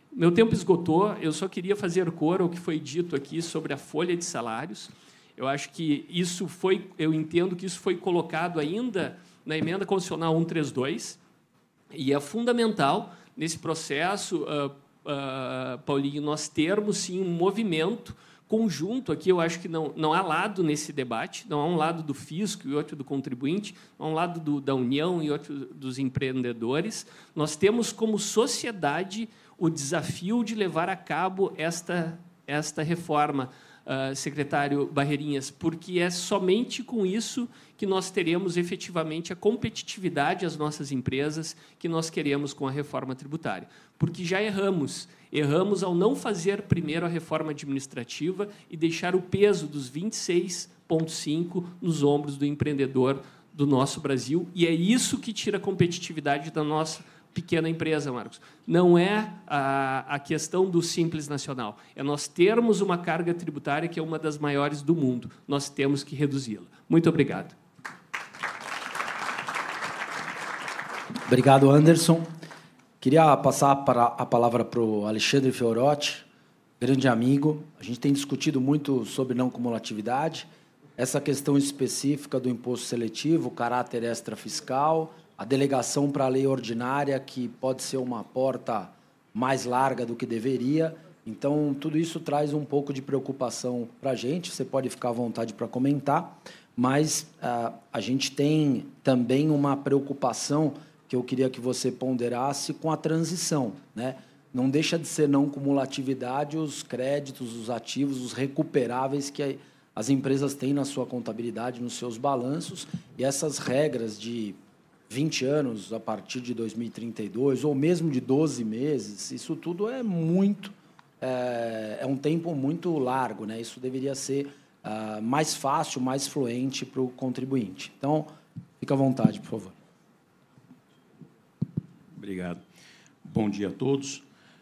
Meu tempo esgotou, eu só queria fazer coro ao que foi dito aqui sobre a folha de salários. Eu acho que eu entendo que isso foi colocado ainda na emenda constitucional 132, e é fundamental nesse processo, Paulinho, nós termos sim um movimento conjunto aqui. Eu acho que não há lado nesse debate, não há um lado do fisco e outro do contribuinte, não há um lado da União e outro dos empreendedores. Nós temos, como sociedade, o desafio de levar a cabo esta reforma, secretário Barreirinhas, porque é somente com isso que nós teremos efetivamente a competitividade às nossas empresas que nós queremos com a reforma tributária. Porque já erramos ao não fazer primeiro a reforma administrativa e deixar o peso dos 26,5 nos ombros do empreendedor do nosso Brasil, e é isso que tira a competitividade da nossa pequena empresa, Marcos. Não é a questão do Simples Nacional, é nós termos uma carga tributária que é uma das maiores do mundo. Nós temos que reduzi-la. Muito obrigado. Obrigado, Anderson. Queria passar a palavra para o Alexandre Fiorotti, grande amigo. A gente tem discutido muito sobre não cumulatividade, essa questão específica do imposto seletivo, o caráter extrafiscal, a delegação para a lei ordinária, que pode ser uma porta mais larga do que deveria. Então, tudo isso traz um pouco de preocupação para a gente. Você pode ficar à vontade para comentar, mas a gente tem também uma preocupação que eu queria que você ponderasse com a transição, né? Não deixa de ser não cumulatividade os créditos, os ativos, os recuperáveis que as empresas têm na sua contabilidade, nos seus balanços, e essas regras de 20 anos a partir de 2032, ou mesmo de 12 meses, isso tudo é um tempo muito largo, né? Isso deveria ser mais fácil, mais fluente para o contribuinte. Então, fica à vontade, por favor. Obrigado. Bom dia a todos.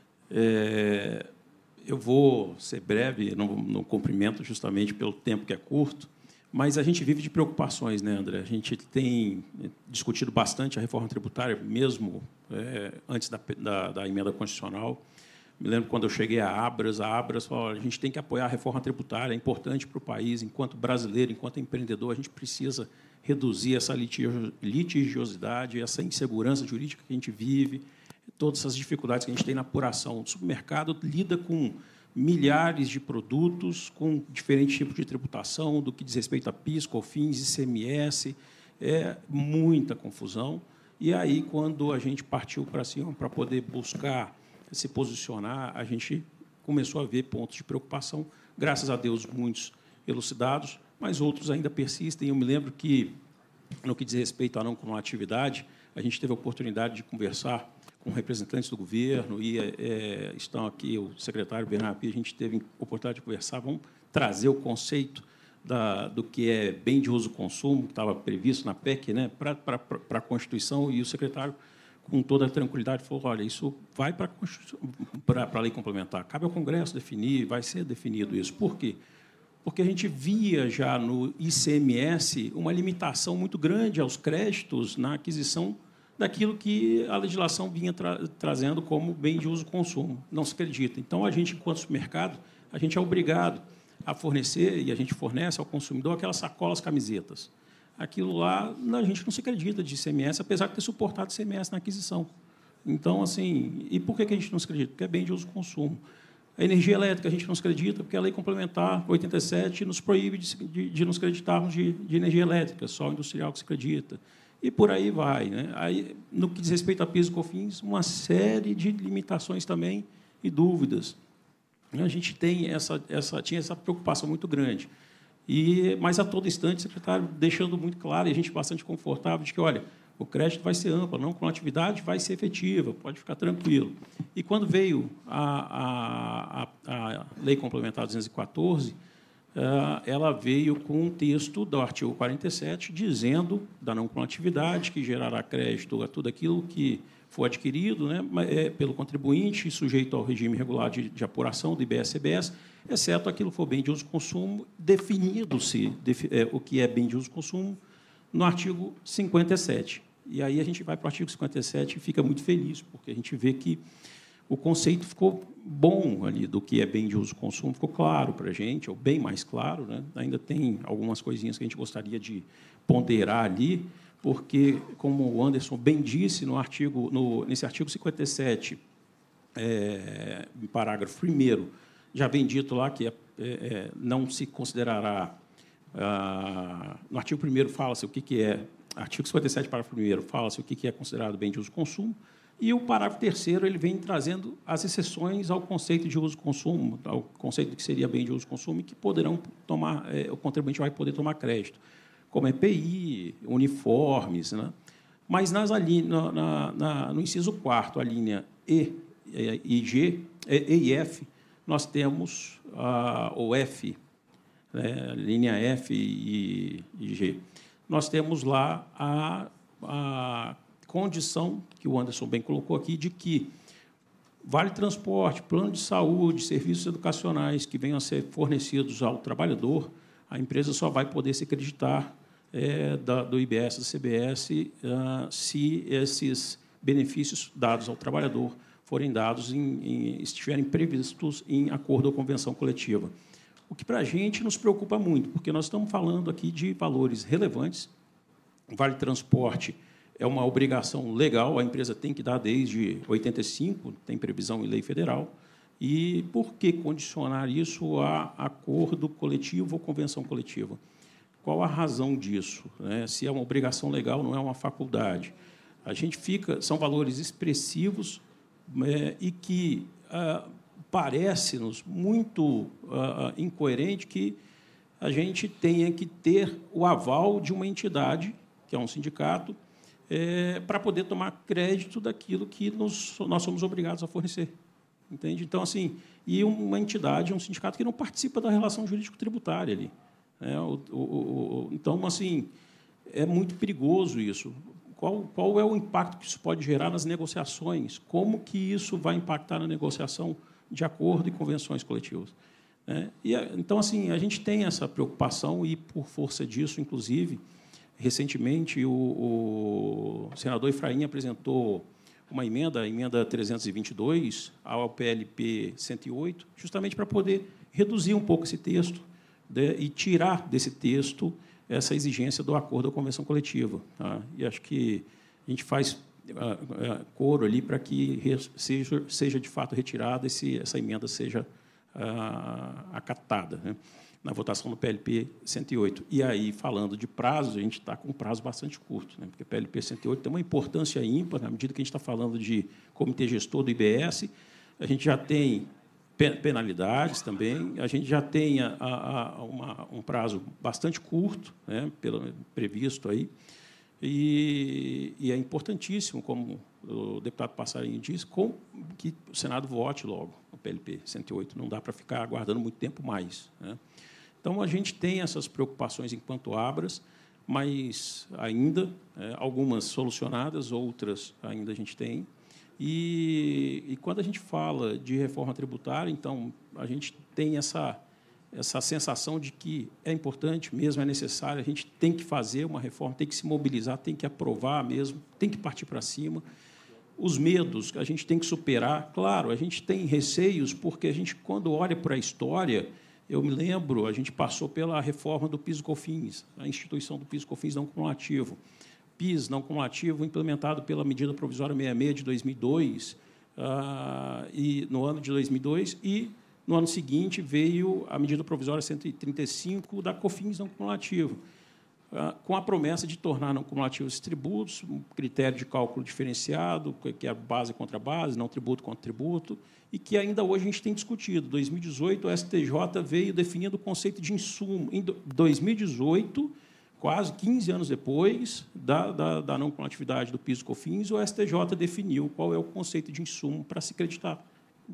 Eu vou ser breve no cumprimento, justamente pelo tempo que é curto, mas a gente vive de preocupações, né, André? A gente tem discutido bastante a reforma tributária, mesmo antes da emenda constitucional. Me lembro quando eu cheguei à Abras, falou: a gente tem que apoiar a reforma tributária, é importante para o país, enquanto brasileiro, enquanto empreendedor, a gente precisa reduzir essa litigiosidade, essa insegurança jurídica que a gente vive, todas essas dificuldades que a gente tem na apuração. O supermercado lida com milhares de produtos, com diferentes tipos de tributação, do que diz respeito a PIS, COFINS, ICMS, muita confusão. E aí, quando a gente partiu para cima para poder buscar se posicionar, a gente começou a ver pontos de preocupação, graças a Deus, muitos elucidados, mas outros ainda persistem. Eu me lembro que, no que diz respeito à não cumulatividade, a gente teve a oportunidade de conversar com representantes do governo, e estão aqui o secretário Bernardo, a gente teve a oportunidade de conversar. Vamos trazer o conceito do que é bem de uso consumo, que estava previsto na PEC, né, para a Constituição, e o secretário, com toda a tranquilidade, falou: olha, isso vai para a lei complementar, cabe ao Congresso definir, vai ser definido isso. Por quê? Porque a gente via já no ICMS uma limitação muito grande aos créditos na aquisição daquilo que a legislação vinha trazendo como bem de uso consumo. Não se acredita. Então, a gente, enquanto supermercado, a gente é obrigado a fornecer, e a gente fornece ao consumidor, aquelas sacolas, camisetas. Aquilo lá, a gente não se acredita de ICMS, apesar de ter suportado ICMS na aquisição. Então, assim, e por que a gente não se acredita? Porque é bem de uso consumo. A energia elétrica a gente não se acredita, porque a Lei Complementar 87 nos proíbe de nos creditarmos de energia elétrica, só industrial que se acredita. E por aí vai, né? Aí, no que diz respeito a PIS e COFINS, uma série de limitações também e dúvidas. A gente tinha essa preocupação muito grande. Mas, a todo instante, o secretário deixando muito claro, e a gente bastante confortável, de que, olha, o crédito vai ser amplo, não com atividade vai ser efetiva, pode ficar tranquilo. E, quando veio a Lei Complementar 214, ela veio com um texto do artigo 47, dizendo da não cumulatividade, que gerará crédito a tudo aquilo que for adquirido, né, pelo contribuinte, sujeito ao regime regular de apuração do IBS-CBS, exceto aquilo que for bem de uso e consumo, definido-se o que é bem de uso e consumo no artigo 57. E aí a gente vai para o artigo 57 e fica muito feliz, porque a gente vê que o conceito ficou bom ali do que é bem de uso e consumo, ficou claro para a gente, ou bem mais claro, né? Ainda tem algumas coisinhas que a gente gostaria de ponderar ali, porque, como o Anderson bem disse nesse artigo 57, em parágrafo 1º, já vem dito lá que não se considerará... no artigo 1º fala-se o que é... Artigo 57, parágrafo 1º, fala-se o que é considerado bem de uso e consumo, e o parágrafo 3º ele vem trazendo as exceções ao conceito de uso e consumo, ao conceito do que seria bem de uso e consumo, e que poderão tomar, o contribuinte vai poder tomar crédito, como EPI, uniformes, né? Mas no inciso 4º, a linha E e F, nós temos o F, né, linha F e G. Nós temos lá a condição, que o Anderson bem colocou aqui, de que vale transporte, plano de saúde, serviços educacionais que venham a ser fornecidos ao trabalhador, a empresa só vai poder se creditar do IBS, do CBS, se esses benefícios dados ao trabalhador forem dados estiverem previstos em acordo ou convenção coletiva. O que, para a gente, nos preocupa muito, porque nós estamos falando aqui de valores relevantes. O Vale Transporte é uma obrigação legal, a empresa tem que dar desde 85, tem previsão em lei federal. E por que condicionar isso a acordo coletivo ou convenção coletiva? Qual a razão disso? Se é uma obrigação legal, não é uma faculdade. A gente são valores expressivos e que parece-nos muito incoerente que a gente tenha que ter o aval de uma entidade, que é um sindicato, para poder tomar crédito daquilo que nós somos obrigados a fornecer. Entende? Então, assim, e uma entidade, um sindicato que não participa da relação jurídico-tributária ali. Então, assim, é muito perigoso isso. Qual é o impacto que isso pode gerar nas negociações? Como que isso vai impactar na negociação de acordo e convenções coletivas? Então, assim, a gente tem essa preocupação e, por força disso, inclusive, recentemente, o senador Efraim apresentou uma a emenda 322, ao PLP 108, justamente para poder reduzir um pouco esse texto e tirar desse texto essa exigência do acordo ou convenção coletiva. Tá? E acho que a gente faz coro ali para que seja de fato retirada e essa emenda seja acatada, né, na votação do PLP 108. E aí, falando de prazo, a gente está com um prazo bastante curto, né, porque o PLP 108 tem uma importância ímpar, na medida que a gente está falando de comitê gestor do IBS, a gente já tem penalidades também, a gente já tem um prazo bastante curto, né, previsto aí, e é importantíssimo, como o deputado Passarinho disse, que o Senado vote logo o PLP 108. Não dá para ficar aguardando muito tempo mais, né? Então, a gente tem essas preocupações enquanto Abras, mas ainda, algumas solucionadas, outras ainda a gente tem. E quando a gente fala de reforma tributária, então, a gente tem essa sensação de que é importante mesmo, é necessário, a gente tem que fazer uma reforma, tem que se mobilizar, tem que aprovar mesmo, tem que partir para cima. Os medos a gente tem que superar. Claro, a gente tem receios, porque a gente, quando olha para a história, eu me lembro, a gente passou pela reforma do PIS/COFINS, a instituição do PIS/COFINS não cumulativo. PIS não cumulativo implementado pela medida provisória 66 de 2002, e no ano de 2002, e no ano seguinte veio a medida provisória 135 da COFINS não cumulativo, com a promessa de tornar não cumulativos esses tributos, um critério de cálculo diferenciado, que é base contra base, não tributo contra tributo, e que ainda hoje a gente tem discutido. Em 2018, o STJ veio definindo o conceito de insumo. Em 2018, quase 15 anos depois da não cumulatividade do PIS/COFINS, o STJ definiu qual é o conceito de insumo para se creditar,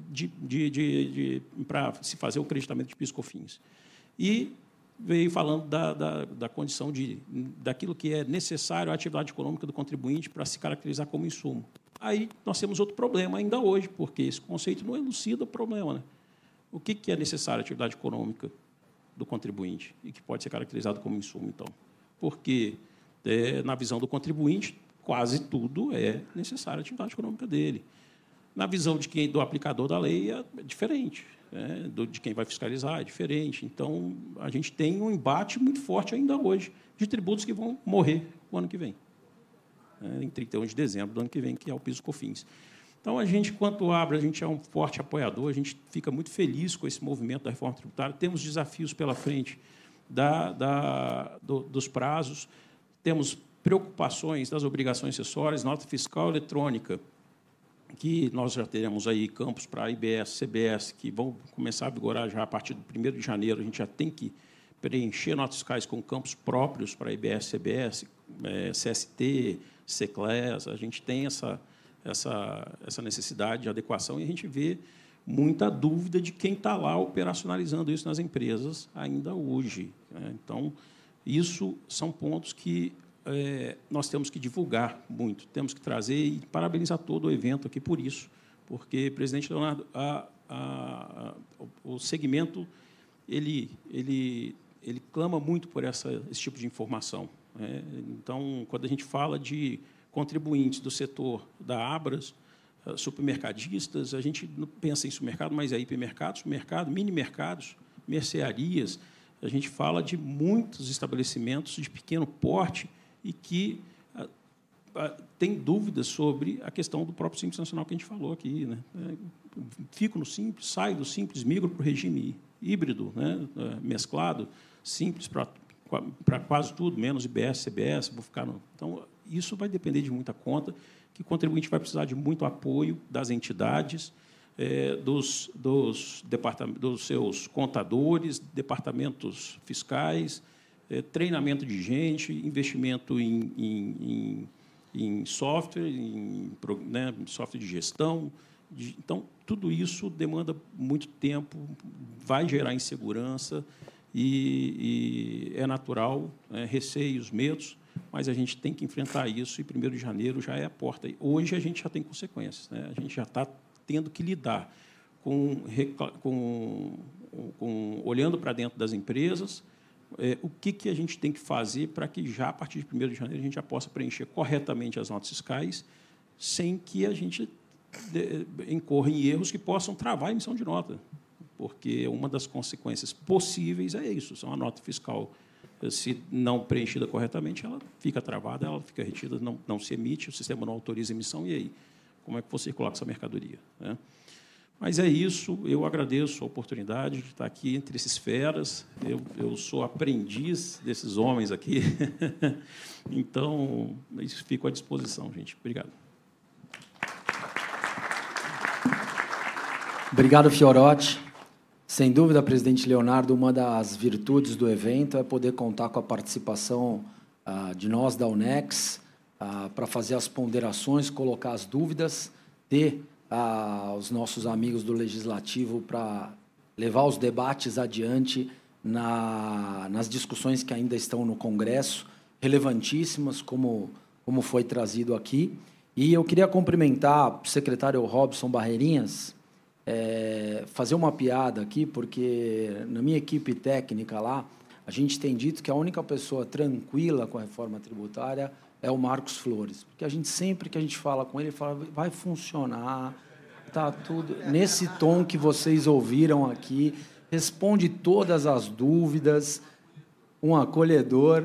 para se fazer o creditamento de PIS/COFINS. E veio falando da condição daquilo que é necessário à atividade econômica do contribuinte para se caracterizar como insumo. Aí nós temos outro problema ainda hoje, porque esse conceito não elucida o problema, né? O que é necessário à atividade econômica do contribuinte e que pode ser caracterizado como insumo, então? Porque, na visão do contribuinte, quase tudo é necessário à atividade econômica dele. Na visão do aplicador da lei, é diferente. De quem vai fiscalizar é diferente. Então, a gente tem um embate muito forte ainda hoje de tributos que vão morrer o ano que vem, em 31 de dezembro do ano que vem, que é o PIS/COFINS. Então, a gente, quanto Abra, a gente é um forte apoiador, a gente fica muito feliz com esse movimento da reforma tributária, temos desafios pela frente dos prazos, temos preocupações das obrigações acessórias, nota fiscal eletrônica, que nós já teremos aí campos para a IBS, CBS, que vão começar a vigorar já a partir do 1º de janeiro. A gente já tem que preencher notas fiscais com campos próprios para a IBS, CBS, CST, CECLES. A gente tem essa necessidade de adequação e a gente vê muita dúvida de quem está lá operacionalizando isso nas empresas ainda hoje. Então, isso são pontos que nós temos que divulgar muito, temos que trazer e parabenizar todo o evento aqui por isso, porque, presidente Leonardo, o segmento ele clama muito por esse tipo de informação. Então, quando a gente fala de contribuintes do setor da Abras, supermercadistas, a gente não pensa em supermercado, mas é hipermercados, supermercado, mini-mercados, mercearias, a gente fala de muitos estabelecimentos de pequeno porte e que tem dúvidas sobre a questão do próprio Simples Nacional que a gente falou aqui. Fico no Simples, saio do Simples, migro para o regime híbrido, mesclado, Simples para quase tudo, menos IBS, CBS, vou ficar no... Então, isso vai depender de muita conta, que o contribuinte vai precisar de muito apoio das entidades, dos seus contadores, departamentos fiscais, treinamento de gente, investimento em software, software de gestão. Então, tudo isso demanda muito tempo, vai gerar insegurança e é natural, receios, medos, mas a gente tem que enfrentar isso e 1º de janeiro já é a porta. Hoje a gente já tem consequências, a gente já está tendo que lidar olhando para dentro das empresas, o que a gente tem que fazer para que, já a partir de 1º de janeiro, a gente já possa preencher corretamente as notas fiscais, sem que a gente incorra em erros que possam travar a emissão de nota, porque uma das consequências possíveis é isso, a nota fiscal, se não preenchida corretamente, ela fica travada, ela fica retida, não se emite, o sistema não autoriza a emissão, e aí? Como é que você coloca essa mercadoria? Mas é isso, eu agradeço a oportunidade de estar aqui entre esses feras, eu sou aprendiz desses homens aqui, então, fico à disposição, gente. Obrigado. Obrigado, Fiorotti. Sem dúvida, presidente Leonardo, uma das virtudes do evento é poder contar com a participação de nós, da UNEX, para fazer as ponderações, colocar as dúvidas, ter os nossos amigos do Legislativo para levar os debates adiante nas discussões que ainda estão no Congresso, relevantíssimas, como foi trazido aqui. E eu queria cumprimentar o secretário Robson Barreirinhas, fazer uma piada aqui, porque na minha equipe técnica lá, a gente tem dito que a única pessoa tranquila com a reforma tributária é o Marcos Flores, porque a gente, sempre que a gente fala com ele fala, vai funcionar, tá tudo nesse tom que vocês ouviram aqui, responde todas as dúvidas, um acolhedor,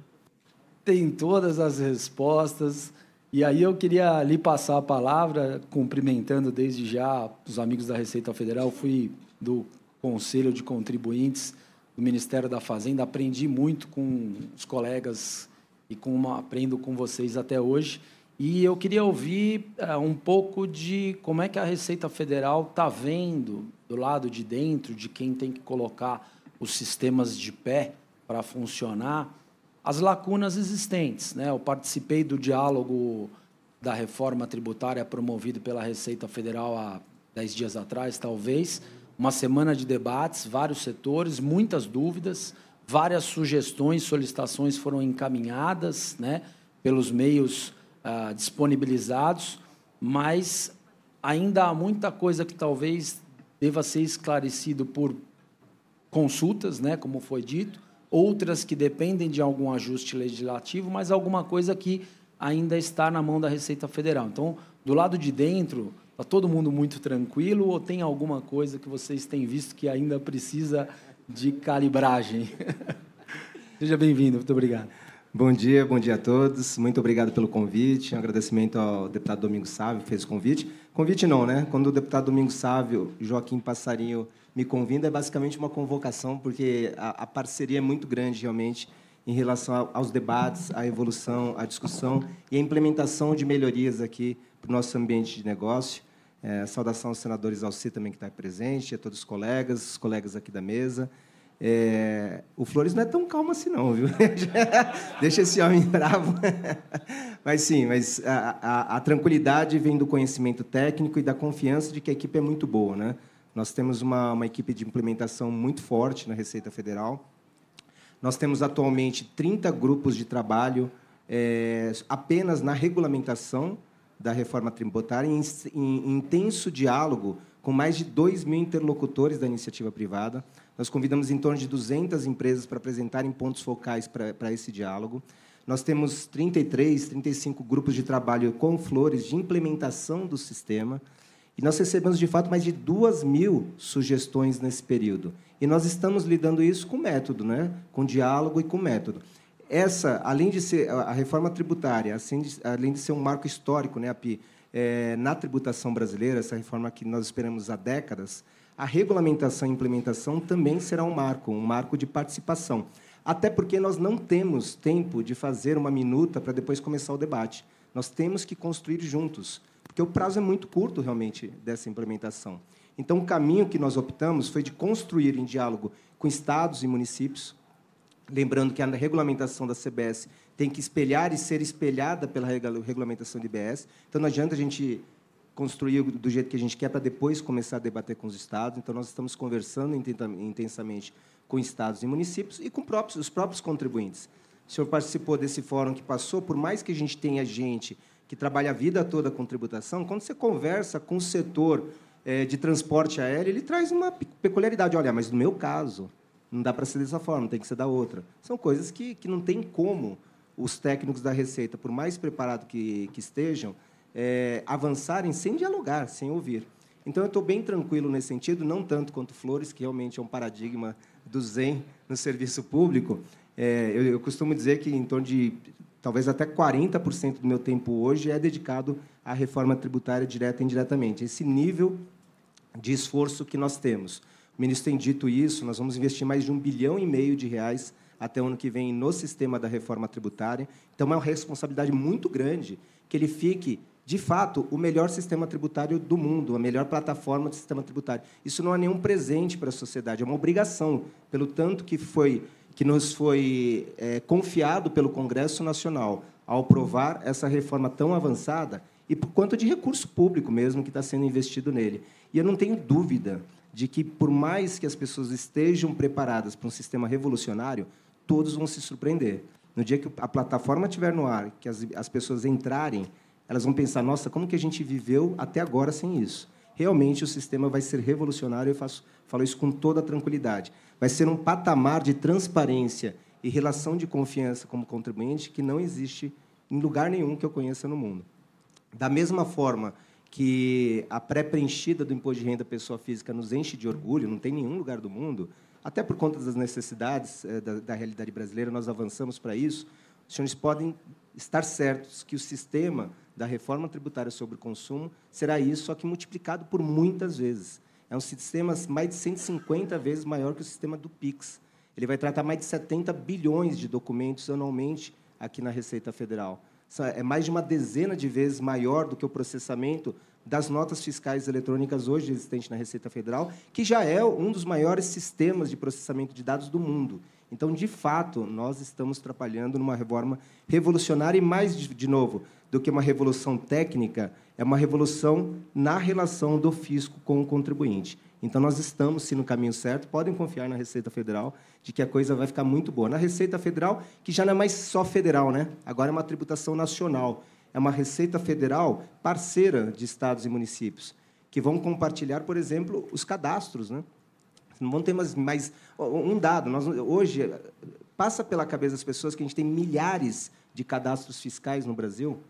tem todas as respostas. E aí eu queria lhe passar a palavra, cumprimentando desde já os amigos da Receita Federal. Eu fui do Conselho de Contribuintes do Ministério da Fazenda, aprendi muito com os colegas e aprendo com vocês até hoje. E eu queria ouvir um pouco de como é que a Receita Federal está vendo, do lado de dentro, de quem tem que colocar os sistemas de pé para funcionar, as lacunas existentes. Eu participei do diálogo da reforma tributária promovido pela Receita Federal há 10 dias atrás, talvez, uma semana de debates, vários setores, muitas dúvidas, várias sugestões, solicitações foram encaminhadas, pelos meios disponibilizados, mas ainda há muita coisa que talvez deva ser esclarecido por consultas, como foi dito, outras que dependem de algum ajuste legislativo, mas alguma coisa que ainda está na mão da Receita Federal. Então, do lado de dentro, Está todo mundo muito tranquilo ou tem alguma coisa que vocês têm visto que ainda precisa de calibragem? Seja bem-vindo, muito obrigado. Bom dia a todos. Muito obrigado pelo convite. Um agradecimento ao deputado Domingos Sávio, que fez o convite. Convite não, né? Quando o deputado Domingos Sávio, Joaquim Passarinho, me convida, é basicamente uma convocação, porque a parceria é muito grande, realmente, em relação aos debates, à evolução, à discussão e à implementação de melhorias aqui para o nosso ambiente de negócio. Saudação aos senadores Alci também, que está presente, a todos os colegas aqui da mesa. O Flores não é tão calmo assim, não, viu? Deixa esse homem bravo. Mas, sim, a tranquilidade vem do conhecimento técnico e da confiança de que a equipe é muito boa, né? Nós temos uma equipe de implementação muito forte na Receita Federal. Nós temos, atualmente, 30 grupos de trabalho apenas na regulamentação da reforma tributária, em intenso diálogo com mais de 2.000 interlocutores da iniciativa privada. Nós convidamos em torno de 200 empresas para apresentarem pontos focais para esse diálogo. Nós temos 35 grupos de trabalho com Flores de implementação do sistema. E nós recebemos, de fato, mais de 2.000 sugestões nesse período. E nós estamos lidando isso com método, né? Com diálogo e com método. Essa, além de ser a reforma tributária, além de ser um marco histórico, né, API, na tributação brasileira, essa reforma que nós esperamos há décadas, a regulamentação e implementação também será um marco de participação. Até porque nós não temos tempo de fazer uma minuta para depois começar o debate. Nós temos que construir juntos, porque o prazo é muito curto, realmente, dessa implementação. Então, o caminho que nós optamos foi de construir em diálogo com estados e municípios, lembrando que a regulamentação da CBS tem que espelhar e ser espelhada pela regulamentação do IBS. Então, não adianta a gente construir do jeito que a gente quer para depois começar a debater com os estados. Então, nós estamos conversando intensamente com estados e municípios e com os próprios contribuintes. O senhor participou desse fórum que passou, por mais que a gente tenha gente que trabalha a vida toda com tributação, quando você conversa com o setor de transporte aéreo, ele traz uma peculiaridade. Olha, mas no meu caso, não dá para ser dessa forma, tem que ser da outra. São coisas que não tem como os técnicos da Receita, por mais preparados que estejam, avançarem sem dialogar, sem ouvir. Então, eu estou bem tranquilo nesse sentido, não tanto quanto Flores, que realmente é um paradigma do Zen no serviço público. Eu costumo dizer que em torno de, talvez até 40% do meu tempo hoje é dedicado à reforma tributária direta e indiretamente. Esse nível de esforço que nós temos. O ministro tem dito isso, nós vamos investir mais de R$1,5 bilhão até o ano que vem no sistema da reforma tributária. Então, é uma responsabilidade muito grande que ele fique, de fato, o melhor sistema tributário do mundo, a melhor plataforma do sistema tributário. Isso não é nenhum presente para a sociedade, é uma obrigação, pelo tanto que nos foi confiado pelo Congresso Nacional ao aprovar essa reforma tão avançada e por quanto de recurso público mesmo que está sendo investido nele. E eu não tenho dúvida de que, por mais que as pessoas estejam preparadas para um sistema revolucionário, todos vão se surpreender. No dia que a plataforma estiver no ar, que as pessoas entrarem, elas vão pensar, nossa, como que a gente viveu até agora sem isso? Realmente, o sistema vai ser revolucionário, eu falo isso com toda a tranquilidade. Vai ser um patamar de transparência e relação de confiança como contribuinte que não existe em lugar nenhum que eu conheça no mundo. Da mesma forma que a pré-preenchida do imposto de renda pessoa física nos enche de orgulho, não tem nenhum lugar do mundo, até por conta das necessidades da realidade brasileira, nós avançamos para isso. Os senhores podem estar certos que o sistema da reforma tributária sobre o consumo será isso, só que multiplicado por muitas vezes. É um sistema mais de 150 vezes maior que o sistema do PIX. Ele vai tratar mais de 70 bilhões de documentos anualmente aqui na Receita Federal. É mais de uma dezena de vezes maior do que o processamento das notas fiscais eletrônicas hoje existentes na Receita Federal, que já é um dos maiores sistemas de processamento de dados do mundo. Então, de fato, nós estamos trabalhando numa reforma revolucionária e, mais de novo, do que uma revolução técnica, é uma revolução na relação do fisco com o contribuinte. Então, nós estamos, sim, no caminho certo, podem confiar na Receita Federal, de que a coisa vai ficar muito boa. Na Receita Federal, que já não é mais só federal, né? Agora é uma tributação nacional. É uma Receita Federal parceira de estados e municípios, que vão compartilhar, por exemplo, os cadastros, né? Não vão ter mais um dado. Hoje, passa pela cabeça das pessoas que a gente tem milhares de cadastros fiscais no Brasil.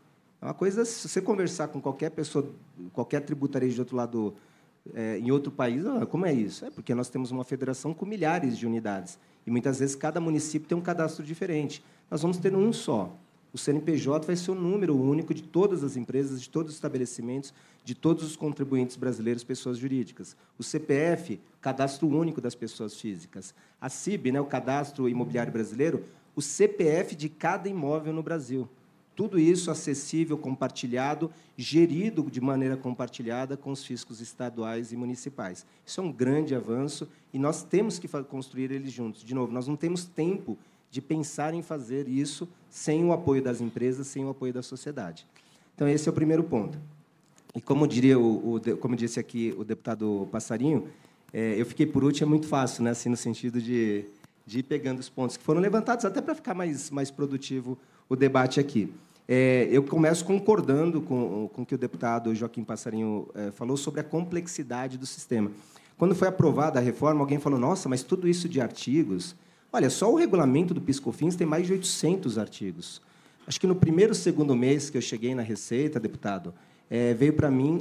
É uma coisa, se você conversar com qualquer pessoa, qualquer tributarista de outro lado, em outro país, como é isso? É porque nós temos uma federação com milhares de unidades. E, muitas vezes, cada município tem um cadastro diferente. Nós vamos ter um só. O CNPJ vai ser o número único de todas as empresas, de todos os estabelecimentos, de todos os contribuintes brasileiros, pessoas jurídicas. O CPF, cadastro único das pessoas físicas. A CIB, né, o Cadastro Imobiliário Brasileiro, o CPF de cada imóvel no Brasil. Tudo isso acessível, compartilhado, gerido de maneira compartilhada com os fiscos estaduais e municipais. Isso é um grande avanço e nós temos que construir eles juntos. De novo, nós não temos tempo de pensar em fazer isso sem o apoio das empresas, sem o apoio da sociedade. Então, esse é o primeiro ponto. E, como como disse aqui o deputado Passarinho, eu fiquei por último, é muito fácil, né, assim, no sentido de ir pegando os pontos que foram levantados, até para ficar mais produtivo o debate aqui. Eu começo concordando com o que o deputado Joaquim Passarinho falou sobre a complexidade do sistema. Quando foi aprovada a reforma, alguém falou, nossa, mas tudo isso de artigos... Olha, só o regulamento do PIS/COFINS tem mais de 800 artigos. Acho que no primeiro, segundo mês que eu cheguei na Receita, deputado, veio para mim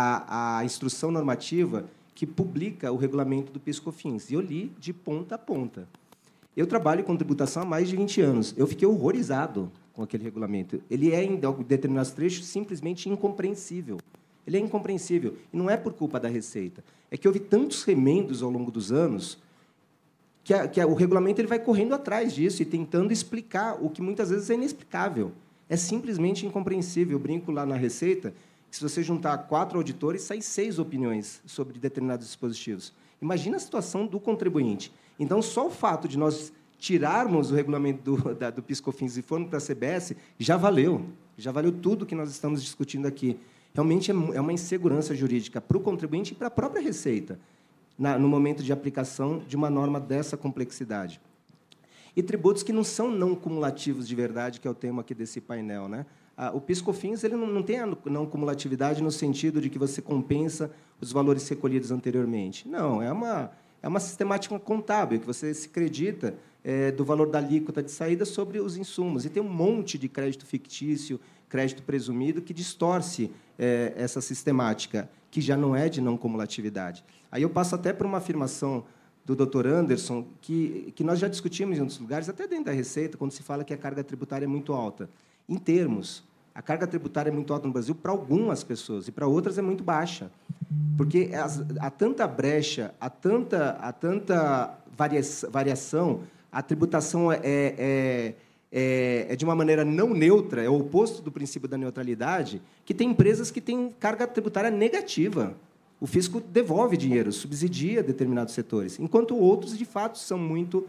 a instrução normativa que publica o regulamento do PIS/COFINS. E eu li de ponta a ponta. Eu trabalho com tributação há mais de 20 anos. Eu fiquei horrorizado com aquele regulamento. Ele é, em determinados trechos, simplesmente incompreensível. Ele é incompreensível. E não é por culpa da Receita. É que houve tantos remendos ao longo dos anos que o regulamento ele vai correndo atrás disso e tentando explicar o que muitas vezes é inexplicável. É simplesmente incompreensível. Eu brinco lá na Receita que, se você juntar 4 auditores, saem 6 opiniões sobre determinados dispositivos. Imagina a situação do contribuinte. Então, só o fato de nós tirarmos o regulamento do PIS/COFINS e formos para a CBS já valeu. Já valeu tudo que nós estamos discutindo aqui. Realmente é uma insegurança jurídica para o contribuinte e para a própria Receita, no momento de aplicação de uma norma dessa complexidade. E tributos que não são não cumulativos de verdade, que é o tema aqui desse painel, né? O PIS/COFINS ele não tem a não cumulatividade no sentido de que você compensa os valores recolhidos anteriormente. Não, é uma sistemática contábil, que você se acredita do valor da alíquota de saída sobre os insumos. E tem um monte de crédito fictício, crédito presumido, que distorce essa sistemática, que já não é de não cumulatividade. Aí eu passo até para uma afirmação do Dr. Anderson, que nós já discutimos em outros lugares, até dentro da Receita, quando se fala que a carga tributária é muito alta. Em termos, a carga tributária é muito alta no Brasil para algumas pessoas, e para outras é muito baixa. Porque há tanta brecha, há tanta variação, a tributação é de uma maneira não neutra, é o oposto do princípio da neutralidade, que tem empresas que têm carga tributária negativa. O fisco devolve dinheiro, subsidia determinados setores, enquanto outros, de fato, são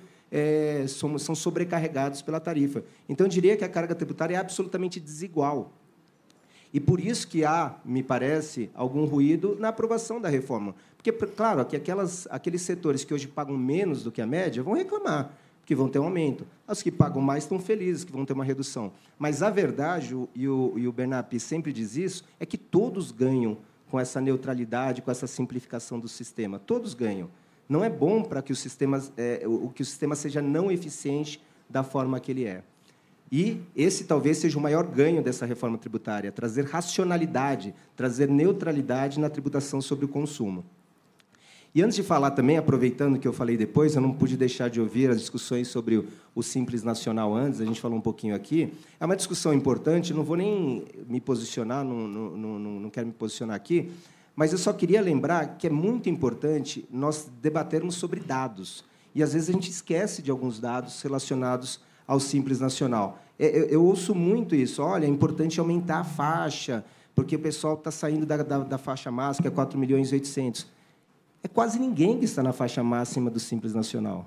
sobrecarregados pela tarifa. Então, eu diria que a carga tributária é absolutamente desigual. E por isso que há, me parece, algum ruído na aprovação da reforma. Porque, claro, que aqueles setores que hoje pagam menos do que a média vão reclamar, que vão ter um aumento. Os que pagam mais estão felizes, que vão ter uma redução. Mas a verdade, e o Bernap sempre diz isso, é que todos ganham com essa neutralidade, com essa simplificação do sistema. Todos ganham. Não é bom para que o sistema seja não eficiente da forma que ele é. E esse talvez seja o maior ganho dessa reforma tributária, trazer racionalidade, trazer neutralidade na tributação sobre o consumo. E, antes de falar também, aproveitando que eu falei depois, eu não pude deixar de ouvir as discussões sobre o Simples Nacional antes, a gente falou um pouquinho aqui. É uma discussão importante, não vou nem me posicionar, não quero me posicionar aqui, mas eu só queria lembrar que é muito importante nós debatermos sobre dados. E, às vezes, a gente esquece de alguns dados relacionados ao Simples Nacional. Eu ouço muito isso. Olha, é importante aumentar a faixa, porque o pessoal está saindo da faixa máxima, que é 4.800.000. É quase ninguém que está na faixa máxima do Simples Nacional.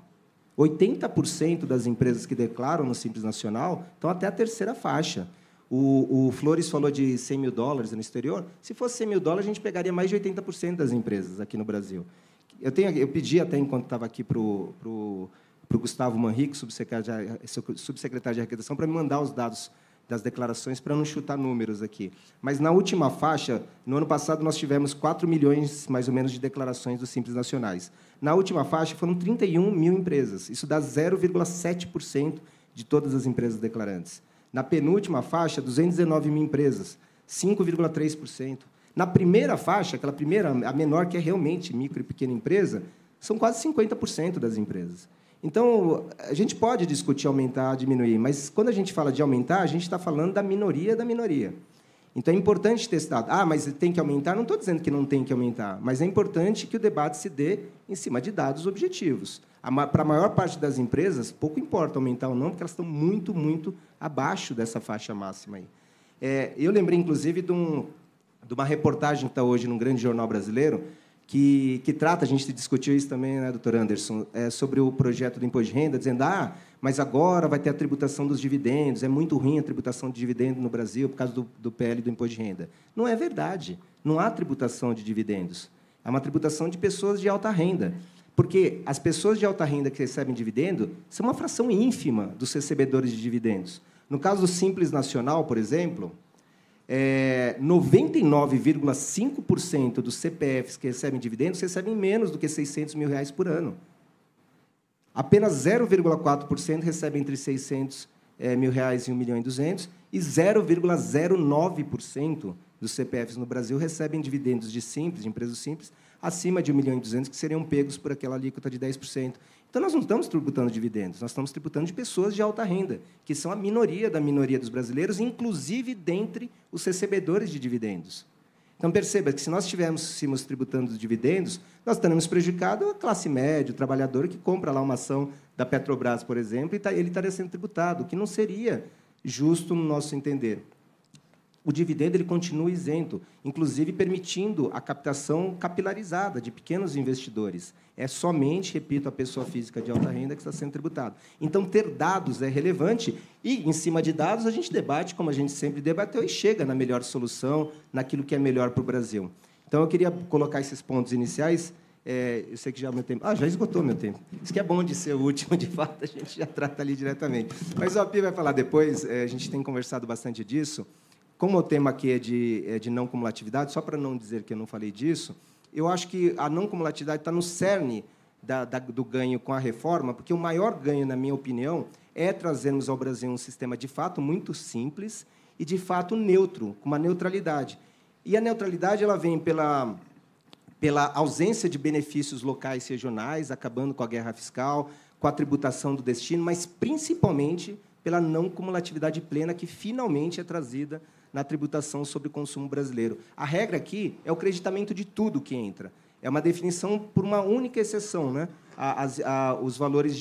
80% das empresas que declaram no Simples Nacional estão até a terceira faixa. O Flores falou de $100 mil no exterior. Se fosse $100 mil, a gente pegaria mais de 80% das empresas aqui no Brasil. Eu pedi até, enquanto estava aqui, para o Gustavo Manrique, subsecretário de Arrecadação, para me mandar os dados das declarações, para não chutar números aqui. Mas, na última faixa, no ano passado, nós tivemos 4 milhões, mais ou menos, de declarações dos Simples Nacionais. Na última faixa, foram 31 mil empresas. Isso dá 0,7% de todas as empresas declarantes. Na penúltima faixa, 219 mil empresas, 5,3%. Na primeira faixa, aquela primeira, a menor, que é realmente micro e pequena empresa, são quase 50% das empresas. Então, a gente pode discutir aumentar, diminuir, mas quando a gente fala de aumentar, a gente está falando da minoria da minoria. Então, é importante ter esse dado. Ah, mas tem que aumentar? Não estou dizendo que não tem que aumentar, mas é importante que o debate se dê em cima de dados objetivos. Para a maior parte das empresas, pouco importa aumentar ou não, porque elas estão muito, muito abaixo dessa faixa máxima aí. Eu lembrei, inclusive, de uma reportagem que está hoje num grande jornal brasileiro, que trata, a gente discutiu isso também, né, doutor Anderson, sobre o projeto do imposto de renda, dizendo, mas agora vai ter a tributação dos dividendos, é muito ruim a tributação de dividendos no Brasil por causa do PL do imposto de renda. Não é verdade. Não há tributação de dividendos. É uma tributação de pessoas de alta renda. Porque as pessoas de alta renda que recebem dividendo são uma fração ínfima dos recebedores de dividendos. No caso do Simples Nacional, por exemplo, 99,5% dos CPFs que recebem dividendos recebem menos do que R$600 mil por ano. Apenas 0,4% recebem entre R$600 mil e R$1.200.000, e 0,09% dos CPFs no Brasil recebem dividendos de empresas simples, acima de R$1.200.000, que seriam pegos por aquela alíquota de 10%. Então, nós não estamos tributando dividendos, nós estamos tributando de pessoas de alta renda, que são a minoria da minoria dos brasileiros, inclusive dentre os recebedores de dividendos. Então, perceba que, se nós estivéssemos tributando dividendos, nós estaremos prejudicado a classe média, o trabalhador que compra lá uma ação da Petrobras, por exemplo, e ele estaria sendo tributado, o que não seria justo no nosso entender. O dividendo ele continua isento, inclusive permitindo a captação capilarizada de pequenos investidores. É somente, repito, a pessoa física de alta renda que está sendo tributada. Então, ter dados é relevante e, em cima de dados, a gente debate, como a gente sempre debateu, e chega na melhor solução, naquilo que é melhor para o Brasil. Então, eu queria colocar esses pontos iniciais. Eu sei que já o meu tempo... já esgotou meu tempo. Isso que é bom de ser o último, de fato, a gente já trata ali diretamente. Mas o Alpi vai falar depois, a gente tem conversado bastante disso. Como o tema aqui é de não cumulatividade, só para não dizer que eu não falei disso, eu acho que a não cumulatividade está no cerne do ganho com a reforma, porque o maior ganho, na minha opinião, é trazermos ao Brasil um sistema, de fato, muito simples e, de fato, neutro, com uma neutralidade. E a neutralidade ela vem pela ausência de benefícios locais e regionais, acabando com a guerra fiscal, com a tributação do destino, mas, principalmente, pela não cumulatividade plena que, finalmente, é trazida na tributação sobre o consumo brasileiro. A regra aqui é o creditamento de tudo que entra. É uma definição por uma única exceção, né? Os valores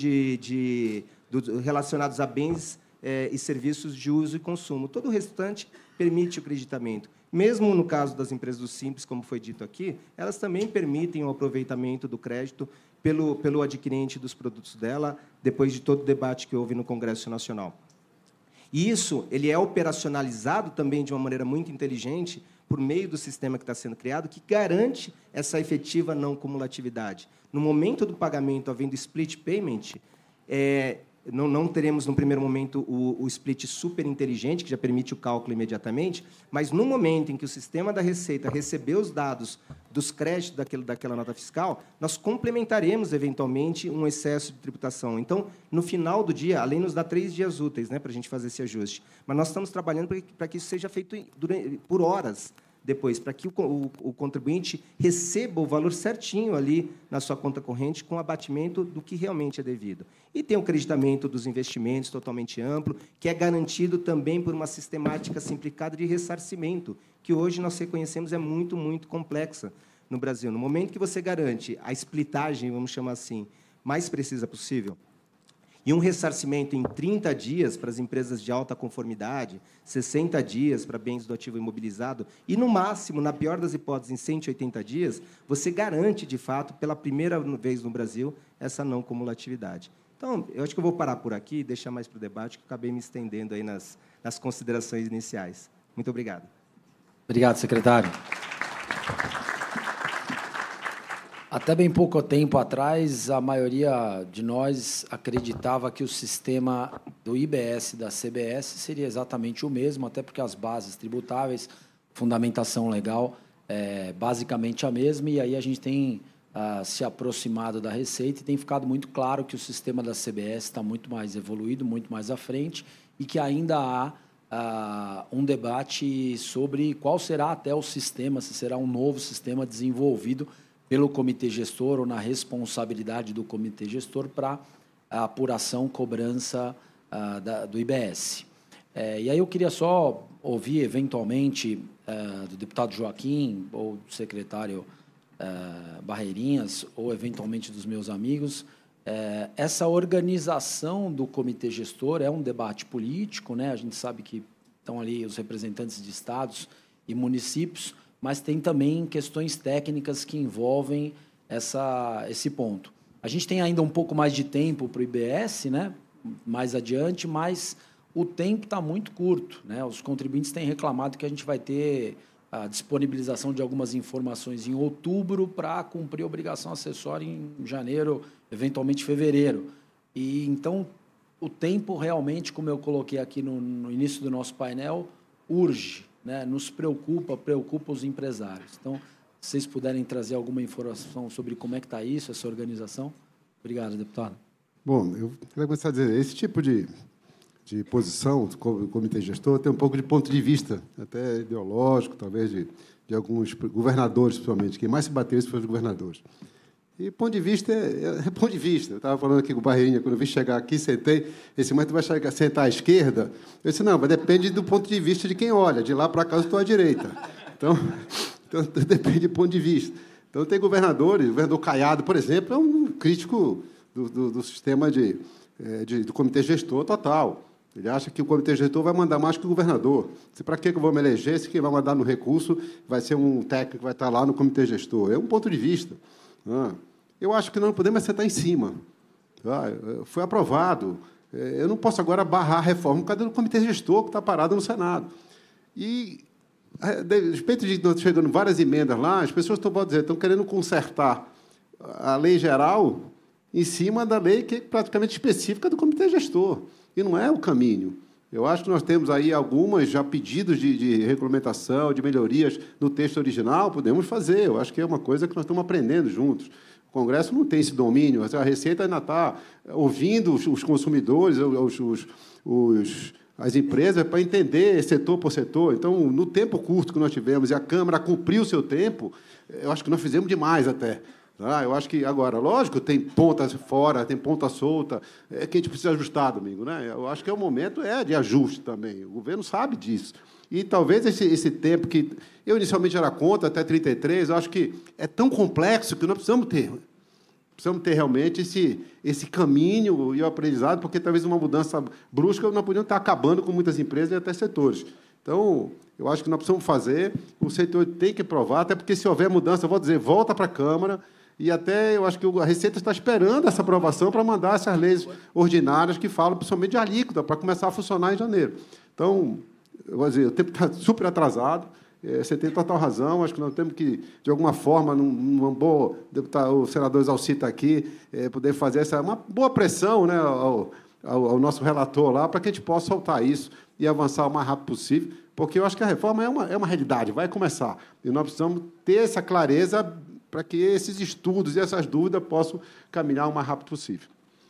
relacionados a bens e serviços de uso e consumo. Todo o restante permite o creditamento. Mesmo no caso das empresas do Simples, como foi dito aqui, elas também permitem o aproveitamento do crédito pelo adquirente dos produtos dela, depois de todo o debate que houve no Congresso Nacional. E isso ele é operacionalizado também de uma maneira muito inteligente por meio do sistema que está sendo criado, que garante essa efetiva não cumulatividade. No momento do pagamento, havendo split payment, não teremos, no primeiro momento, o split super inteligente, que já permite o cálculo imediatamente, mas, no momento em que o sistema da Receita receber os dados dos créditos daquela nota fiscal, nós complementaremos, eventualmente, um excesso de tributação. Então, no final do dia, a lei nos dá 3 dias úteis, né, para a gente fazer esse ajuste, mas nós estamos trabalhando para que isso seja feito por horas depois, para que o contribuinte receba o valor certinho ali na sua conta corrente, com abatimento do que realmente é devido. E tem o creditamento dos investimentos totalmente amplo, que é garantido também por uma sistemática simplificada de ressarcimento, que hoje nós reconhecemos é muito, muito complexa no Brasil. No momento que você garante a splitagem, vamos chamar assim, mais precisa possível, e um ressarcimento em 30 dias para as empresas de alta conformidade, 60 dias para bens do ativo imobilizado, e, no máximo, na pior das hipóteses, em 180 dias, você garante, de fato, pela primeira vez no Brasil, essa não cumulatividade. Então, eu acho que eu vou parar por aqui e deixar mais para o debate, que eu acabei me estendendo aí nas considerações iniciais. Muito obrigado. Obrigado, secretário. Até bem pouco tempo atrás, a maioria de nós acreditava que o sistema do IBS da CBS seria exatamente o mesmo, até porque as bases tributáveis, fundamentação legal, é basicamente a mesma, e aí a gente tem se aproximado da Receita e tem ficado muito claro que o sistema da CBS está muito mais evoluído, muito mais à frente e que ainda há um debate sobre qual será até o sistema, se será um novo sistema desenvolvido pelo comitê gestor ou na responsabilidade do comitê gestor para a apuração, cobrança do IBS. E aí eu queria só ouvir, eventualmente, do deputado Joaquim ou do secretário Barreirinhas, ou, eventualmente, dos meus amigos, essa organização do comitê gestor é um debate político, né? A gente sabe que estão ali os representantes de estados e municípios, mas tem também questões técnicas que envolvem esse ponto. A gente tem ainda um pouco mais de tempo para o IBS, né? Mais adiante, mas o tempo está muito curto, né? Os contribuintes têm reclamado que a gente vai ter a disponibilização de algumas informações em outubro para cumprir a obrigação acessória em janeiro, eventualmente fevereiro. E então o tempo realmente, como eu coloquei aqui no início do nosso painel, urge, né? Nos preocupa os empresários. Então, se vocês puderem trazer alguma informação sobre como é que está isso, essa organização. Obrigado, deputado. Bom, eu queria começar a dizer, esse tipo de posição do comitê gestor tem um pouco de ponto de vista, até ideológico, talvez de alguns governadores, principalmente. Quem mais se bateu isso foi os governadores. E ponto de vista é ponto de vista. Eu estava falando aqui com o Barreirinha, quando eu vim chegar aqui, sentei, esse momento vai sentar à esquerda. Eu disse, não, mas depende do ponto de vista de quem olha. De lá para cá eu estou à direita. Então, depende do ponto de vista. Então, tem governadores, o governador Caiado, por exemplo, é um crítico do sistema do comitê gestor total. Ele acha que o comitê gestor vai mandar mais que o governador. Para que eu vou me eleger se quem vai mandar no recurso vai ser um técnico que vai estar lá no comitê gestor? É um ponto de vista. Eu acho que não podemos sentar em cima. Foi aprovado. Eu não posso agora barrar a reforma por causa do comitê gestor que está parado no Senado. E, a respeito de nós chegando várias emendas lá, as pessoas estão querendo consertar a lei geral em cima da lei que é praticamente específica do comitê gestor. E não é o caminho. Eu acho que nós temos aí algumas já pedidos de regulamentação, de melhorias no texto original, podemos fazer. Eu acho que é uma coisa que nós estamos aprendendo juntos. O Congresso não tem esse domínio. A Receita ainda está ouvindo os consumidores, as empresas, para entender setor por setor. Então, no tempo curto que nós tivemos, e a Câmara cumpriu o seu tempo, eu acho que nós fizemos demais até. Eu acho que, agora, lógico, tem ponta fora, tem ponta solta, que a gente precisa ajustar, Domingo, né? Eu acho que o momento de ajuste também. O governo sabe disso. E talvez esse tempo que eu inicialmente era contra, até 33, eu acho que é tão complexo que nós precisamos ter realmente esse caminho e o aprendizado, porque talvez uma mudança brusca nós podemos estar acabando com muitas empresas e até setores. Então, eu acho que nós precisamos fazer, o setor tem que aprovar, até porque, se houver mudança, eu vou dizer, volta para a Câmara, e até eu acho que a Receita está esperando essa aprovação para mandar essas leis ordinárias que falam, principalmente, de alíquota, para começar a funcionar em janeiro. Então, eu vou dizer, o tempo está super atrasado, você tem total razão, acho que nós temos que, de alguma forma, numa boa, o senador Exalci está aqui, poder fazer uma boa pressão, né, ao nosso relator lá, para que a gente possa soltar isso e avançar o mais rápido possível, porque eu acho que a reforma é uma realidade, vai começar. E nós precisamos ter essa clareza para que esses estudos e essas dúvidas possam caminhar o mais rápido possível.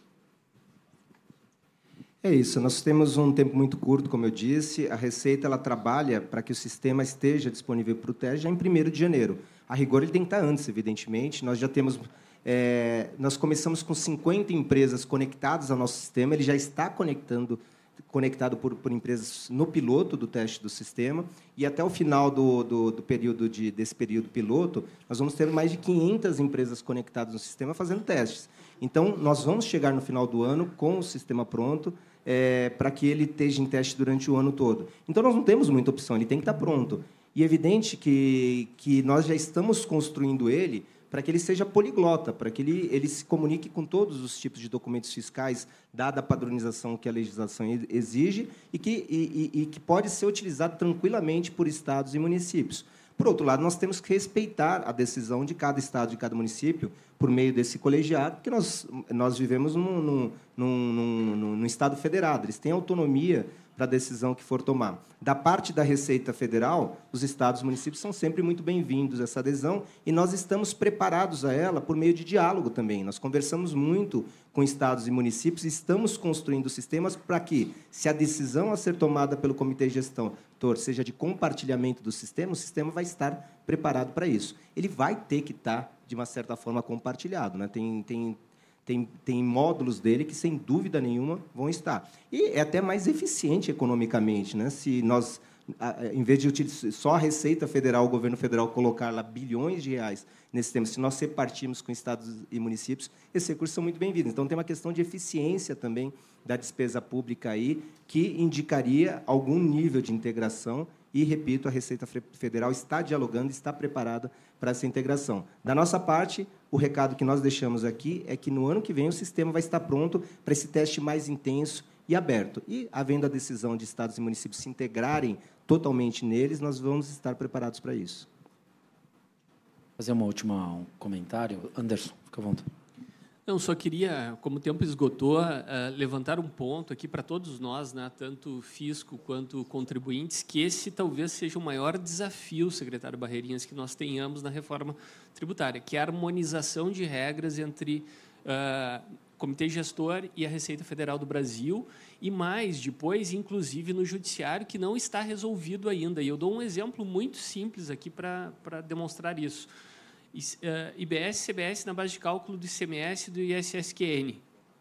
É isso, nós temos um tempo muito curto, como eu disse. A Receita ela trabalha para que o sistema esteja disponível para o teste já em 1º de janeiro. A rigor, ele tem que estar antes, evidentemente. Nós já temos... nós começamos com 50 empresas conectadas ao nosso sistema, ele já está conectado por empresas no piloto do teste do sistema, e até o final desse período piloto, nós vamos ter mais de 500 empresas conectadas no sistema fazendo testes. Então, nós vamos chegar no final do ano com o sistema pronto, para que ele esteja em teste durante o ano todo. Então, nós não temos muita opção, ele tem que estar pronto. E é evidente que nós já estamos construindo ele para que ele seja poliglota, para que ele se comunique com todos os tipos de documentos fiscais, dada a padronização que a legislação exige, e que pode ser utilizado tranquilamente por estados e municípios. Por outro lado, nós temos que respeitar a decisão de cada estado, de cada município, por meio desse colegiado, porque nós vivemos num Estado federado. Eles têm autonomia para a decisão que for tomar. Da parte da Receita Federal, os estados e municípios são sempre muito bem-vindos a essa adesão e nós estamos preparados a ela por meio de diálogo também. Nós conversamos muito com estados e municípios e estamos construindo sistemas para que, se a decisão a ser tomada pelo Comitê de Gestão seja de compartilhamento do sistema, o sistema vai estar preparado para isso. Ele vai ter que estar, de uma certa forma, compartilhado, né? Tem módulos dele que, sem dúvida nenhuma, vão estar. E é até mais eficiente economicamente, né? Se nós, em vez de utilizar só a Receita Federal, o governo federal colocar lá bilhões de reais nesse sistema, se nós repartirmos com estados e municípios, esses recursos são muito bem-vindos. Então, tem uma questão de eficiência também da despesa pública aí, que indicaria algum nível de integração. E, repito, a Receita Federal está dialogando, está preparada para essa integração. Da nossa parte, o recado que nós deixamos aqui é que, no ano que vem, o sistema vai estar pronto para esse teste mais intenso e aberto. E, havendo a decisão de estados e municípios se integrarem totalmente neles, nós vamos estar preparados para isso. Fazer um comentário. Anderson, fica à vontade. Não, só queria, como o tempo esgotou, levantar um ponto aqui para todos nós, né, tanto fisco quanto contribuintes, que esse talvez seja o maior desafio, secretário Barreirinhas, que nós tenhamos na reforma tributária, que é a harmonização de regras entre Comitê Gestor e a Receita Federal do Brasil, e mais depois, inclusive, no Judiciário, que não está resolvido ainda. E eu dou um exemplo muito simples aqui para demonstrar isso. IBS, CBS na base de cálculo do ICMS e do ISSQN.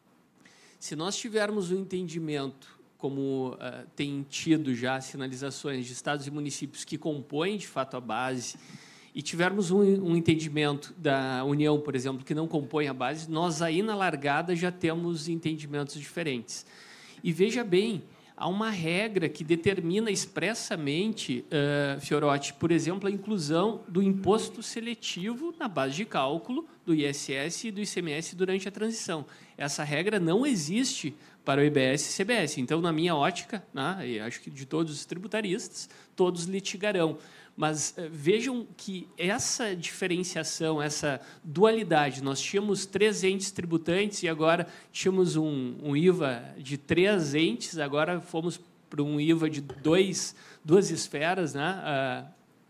Se nós tivermos um entendimento, como tem tido já sinalizações de estados e municípios que compõem, de fato, a base, e tivermos um entendimento da União, por exemplo, que não compõe a base, nós aí na largada já temos entendimentos diferentes. E veja bem, há uma regra que determina expressamente, Fiorotti, por exemplo, a inclusão do imposto seletivo na base de cálculo do ISS e do ICMS durante a transição. Essa regra não existe para o IBS e CBS. Então, na minha ótica, né, e acho que de todos os tributaristas, todos litigarão. Mas vejam que essa diferenciação, essa dualidade, nós tínhamos 3 entes tributantes e agora tínhamos um IVA de 3 entes, agora fomos para um IVA de duas esferas, né,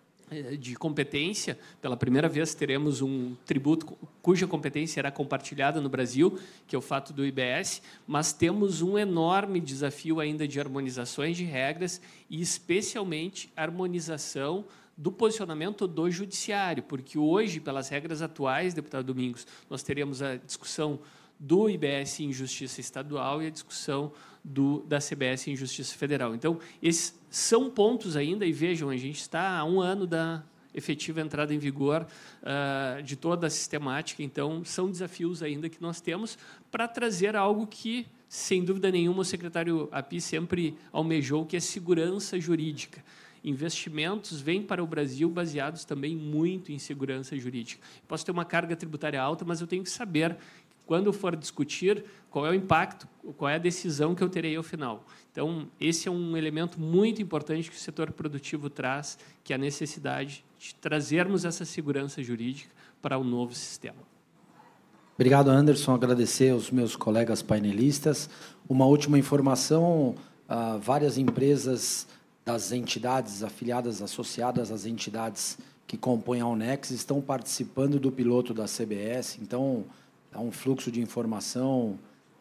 de competência. Pela primeira vez teremos um tributo cuja competência será compartilhada no Brasil, que é o fato do IBS, mas temos um enorme desafio ainda de harmonizações de regras e, especialmente, harmonização do posicionamento do judiciário, porque hoje, pelas regras atuais, deputado Domingos, nós teremos a discussão do IBS em Justiça Estadual e a discussão da CBS em Justiça Federal. Então, esses são pontos ainda, e vejam, a gente está há 1 ano da efetiva entrada em vigor de toda a sistemática, então, são desafios ainda que nós temos para trazer algo que, sem dúvida nenhuma, o secretário Api sempre almejou, que é segurança jurídica. Investimentos vêm para o Brasil baseados também muito em segurança jurídica. Posso ter uma carga tributária alta, mas eu tenho que saber, quando eu for discutir, qual é o impacto, qual é a decisão que eu terei ao final. Então, esse é um elemento muito importante que o setor produtivo traz, que é a necessidade de trazermos essa segurança jurídica para o novo sistema. Obrigado, Anderson. Agradecer aos meus colegas painelistas. Uma última informação, várias empresas das entidades afiliadas, associadas às entidades que compõem a UNEX, estão participando do piloto da CBS, então, há um fluxo de informação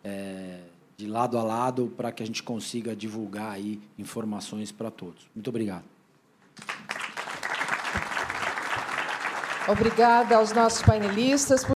de lado a lado para que a gente consiga divulgar aí informações para todos. Muito obrigado. Obrigada aos nossos painelistas.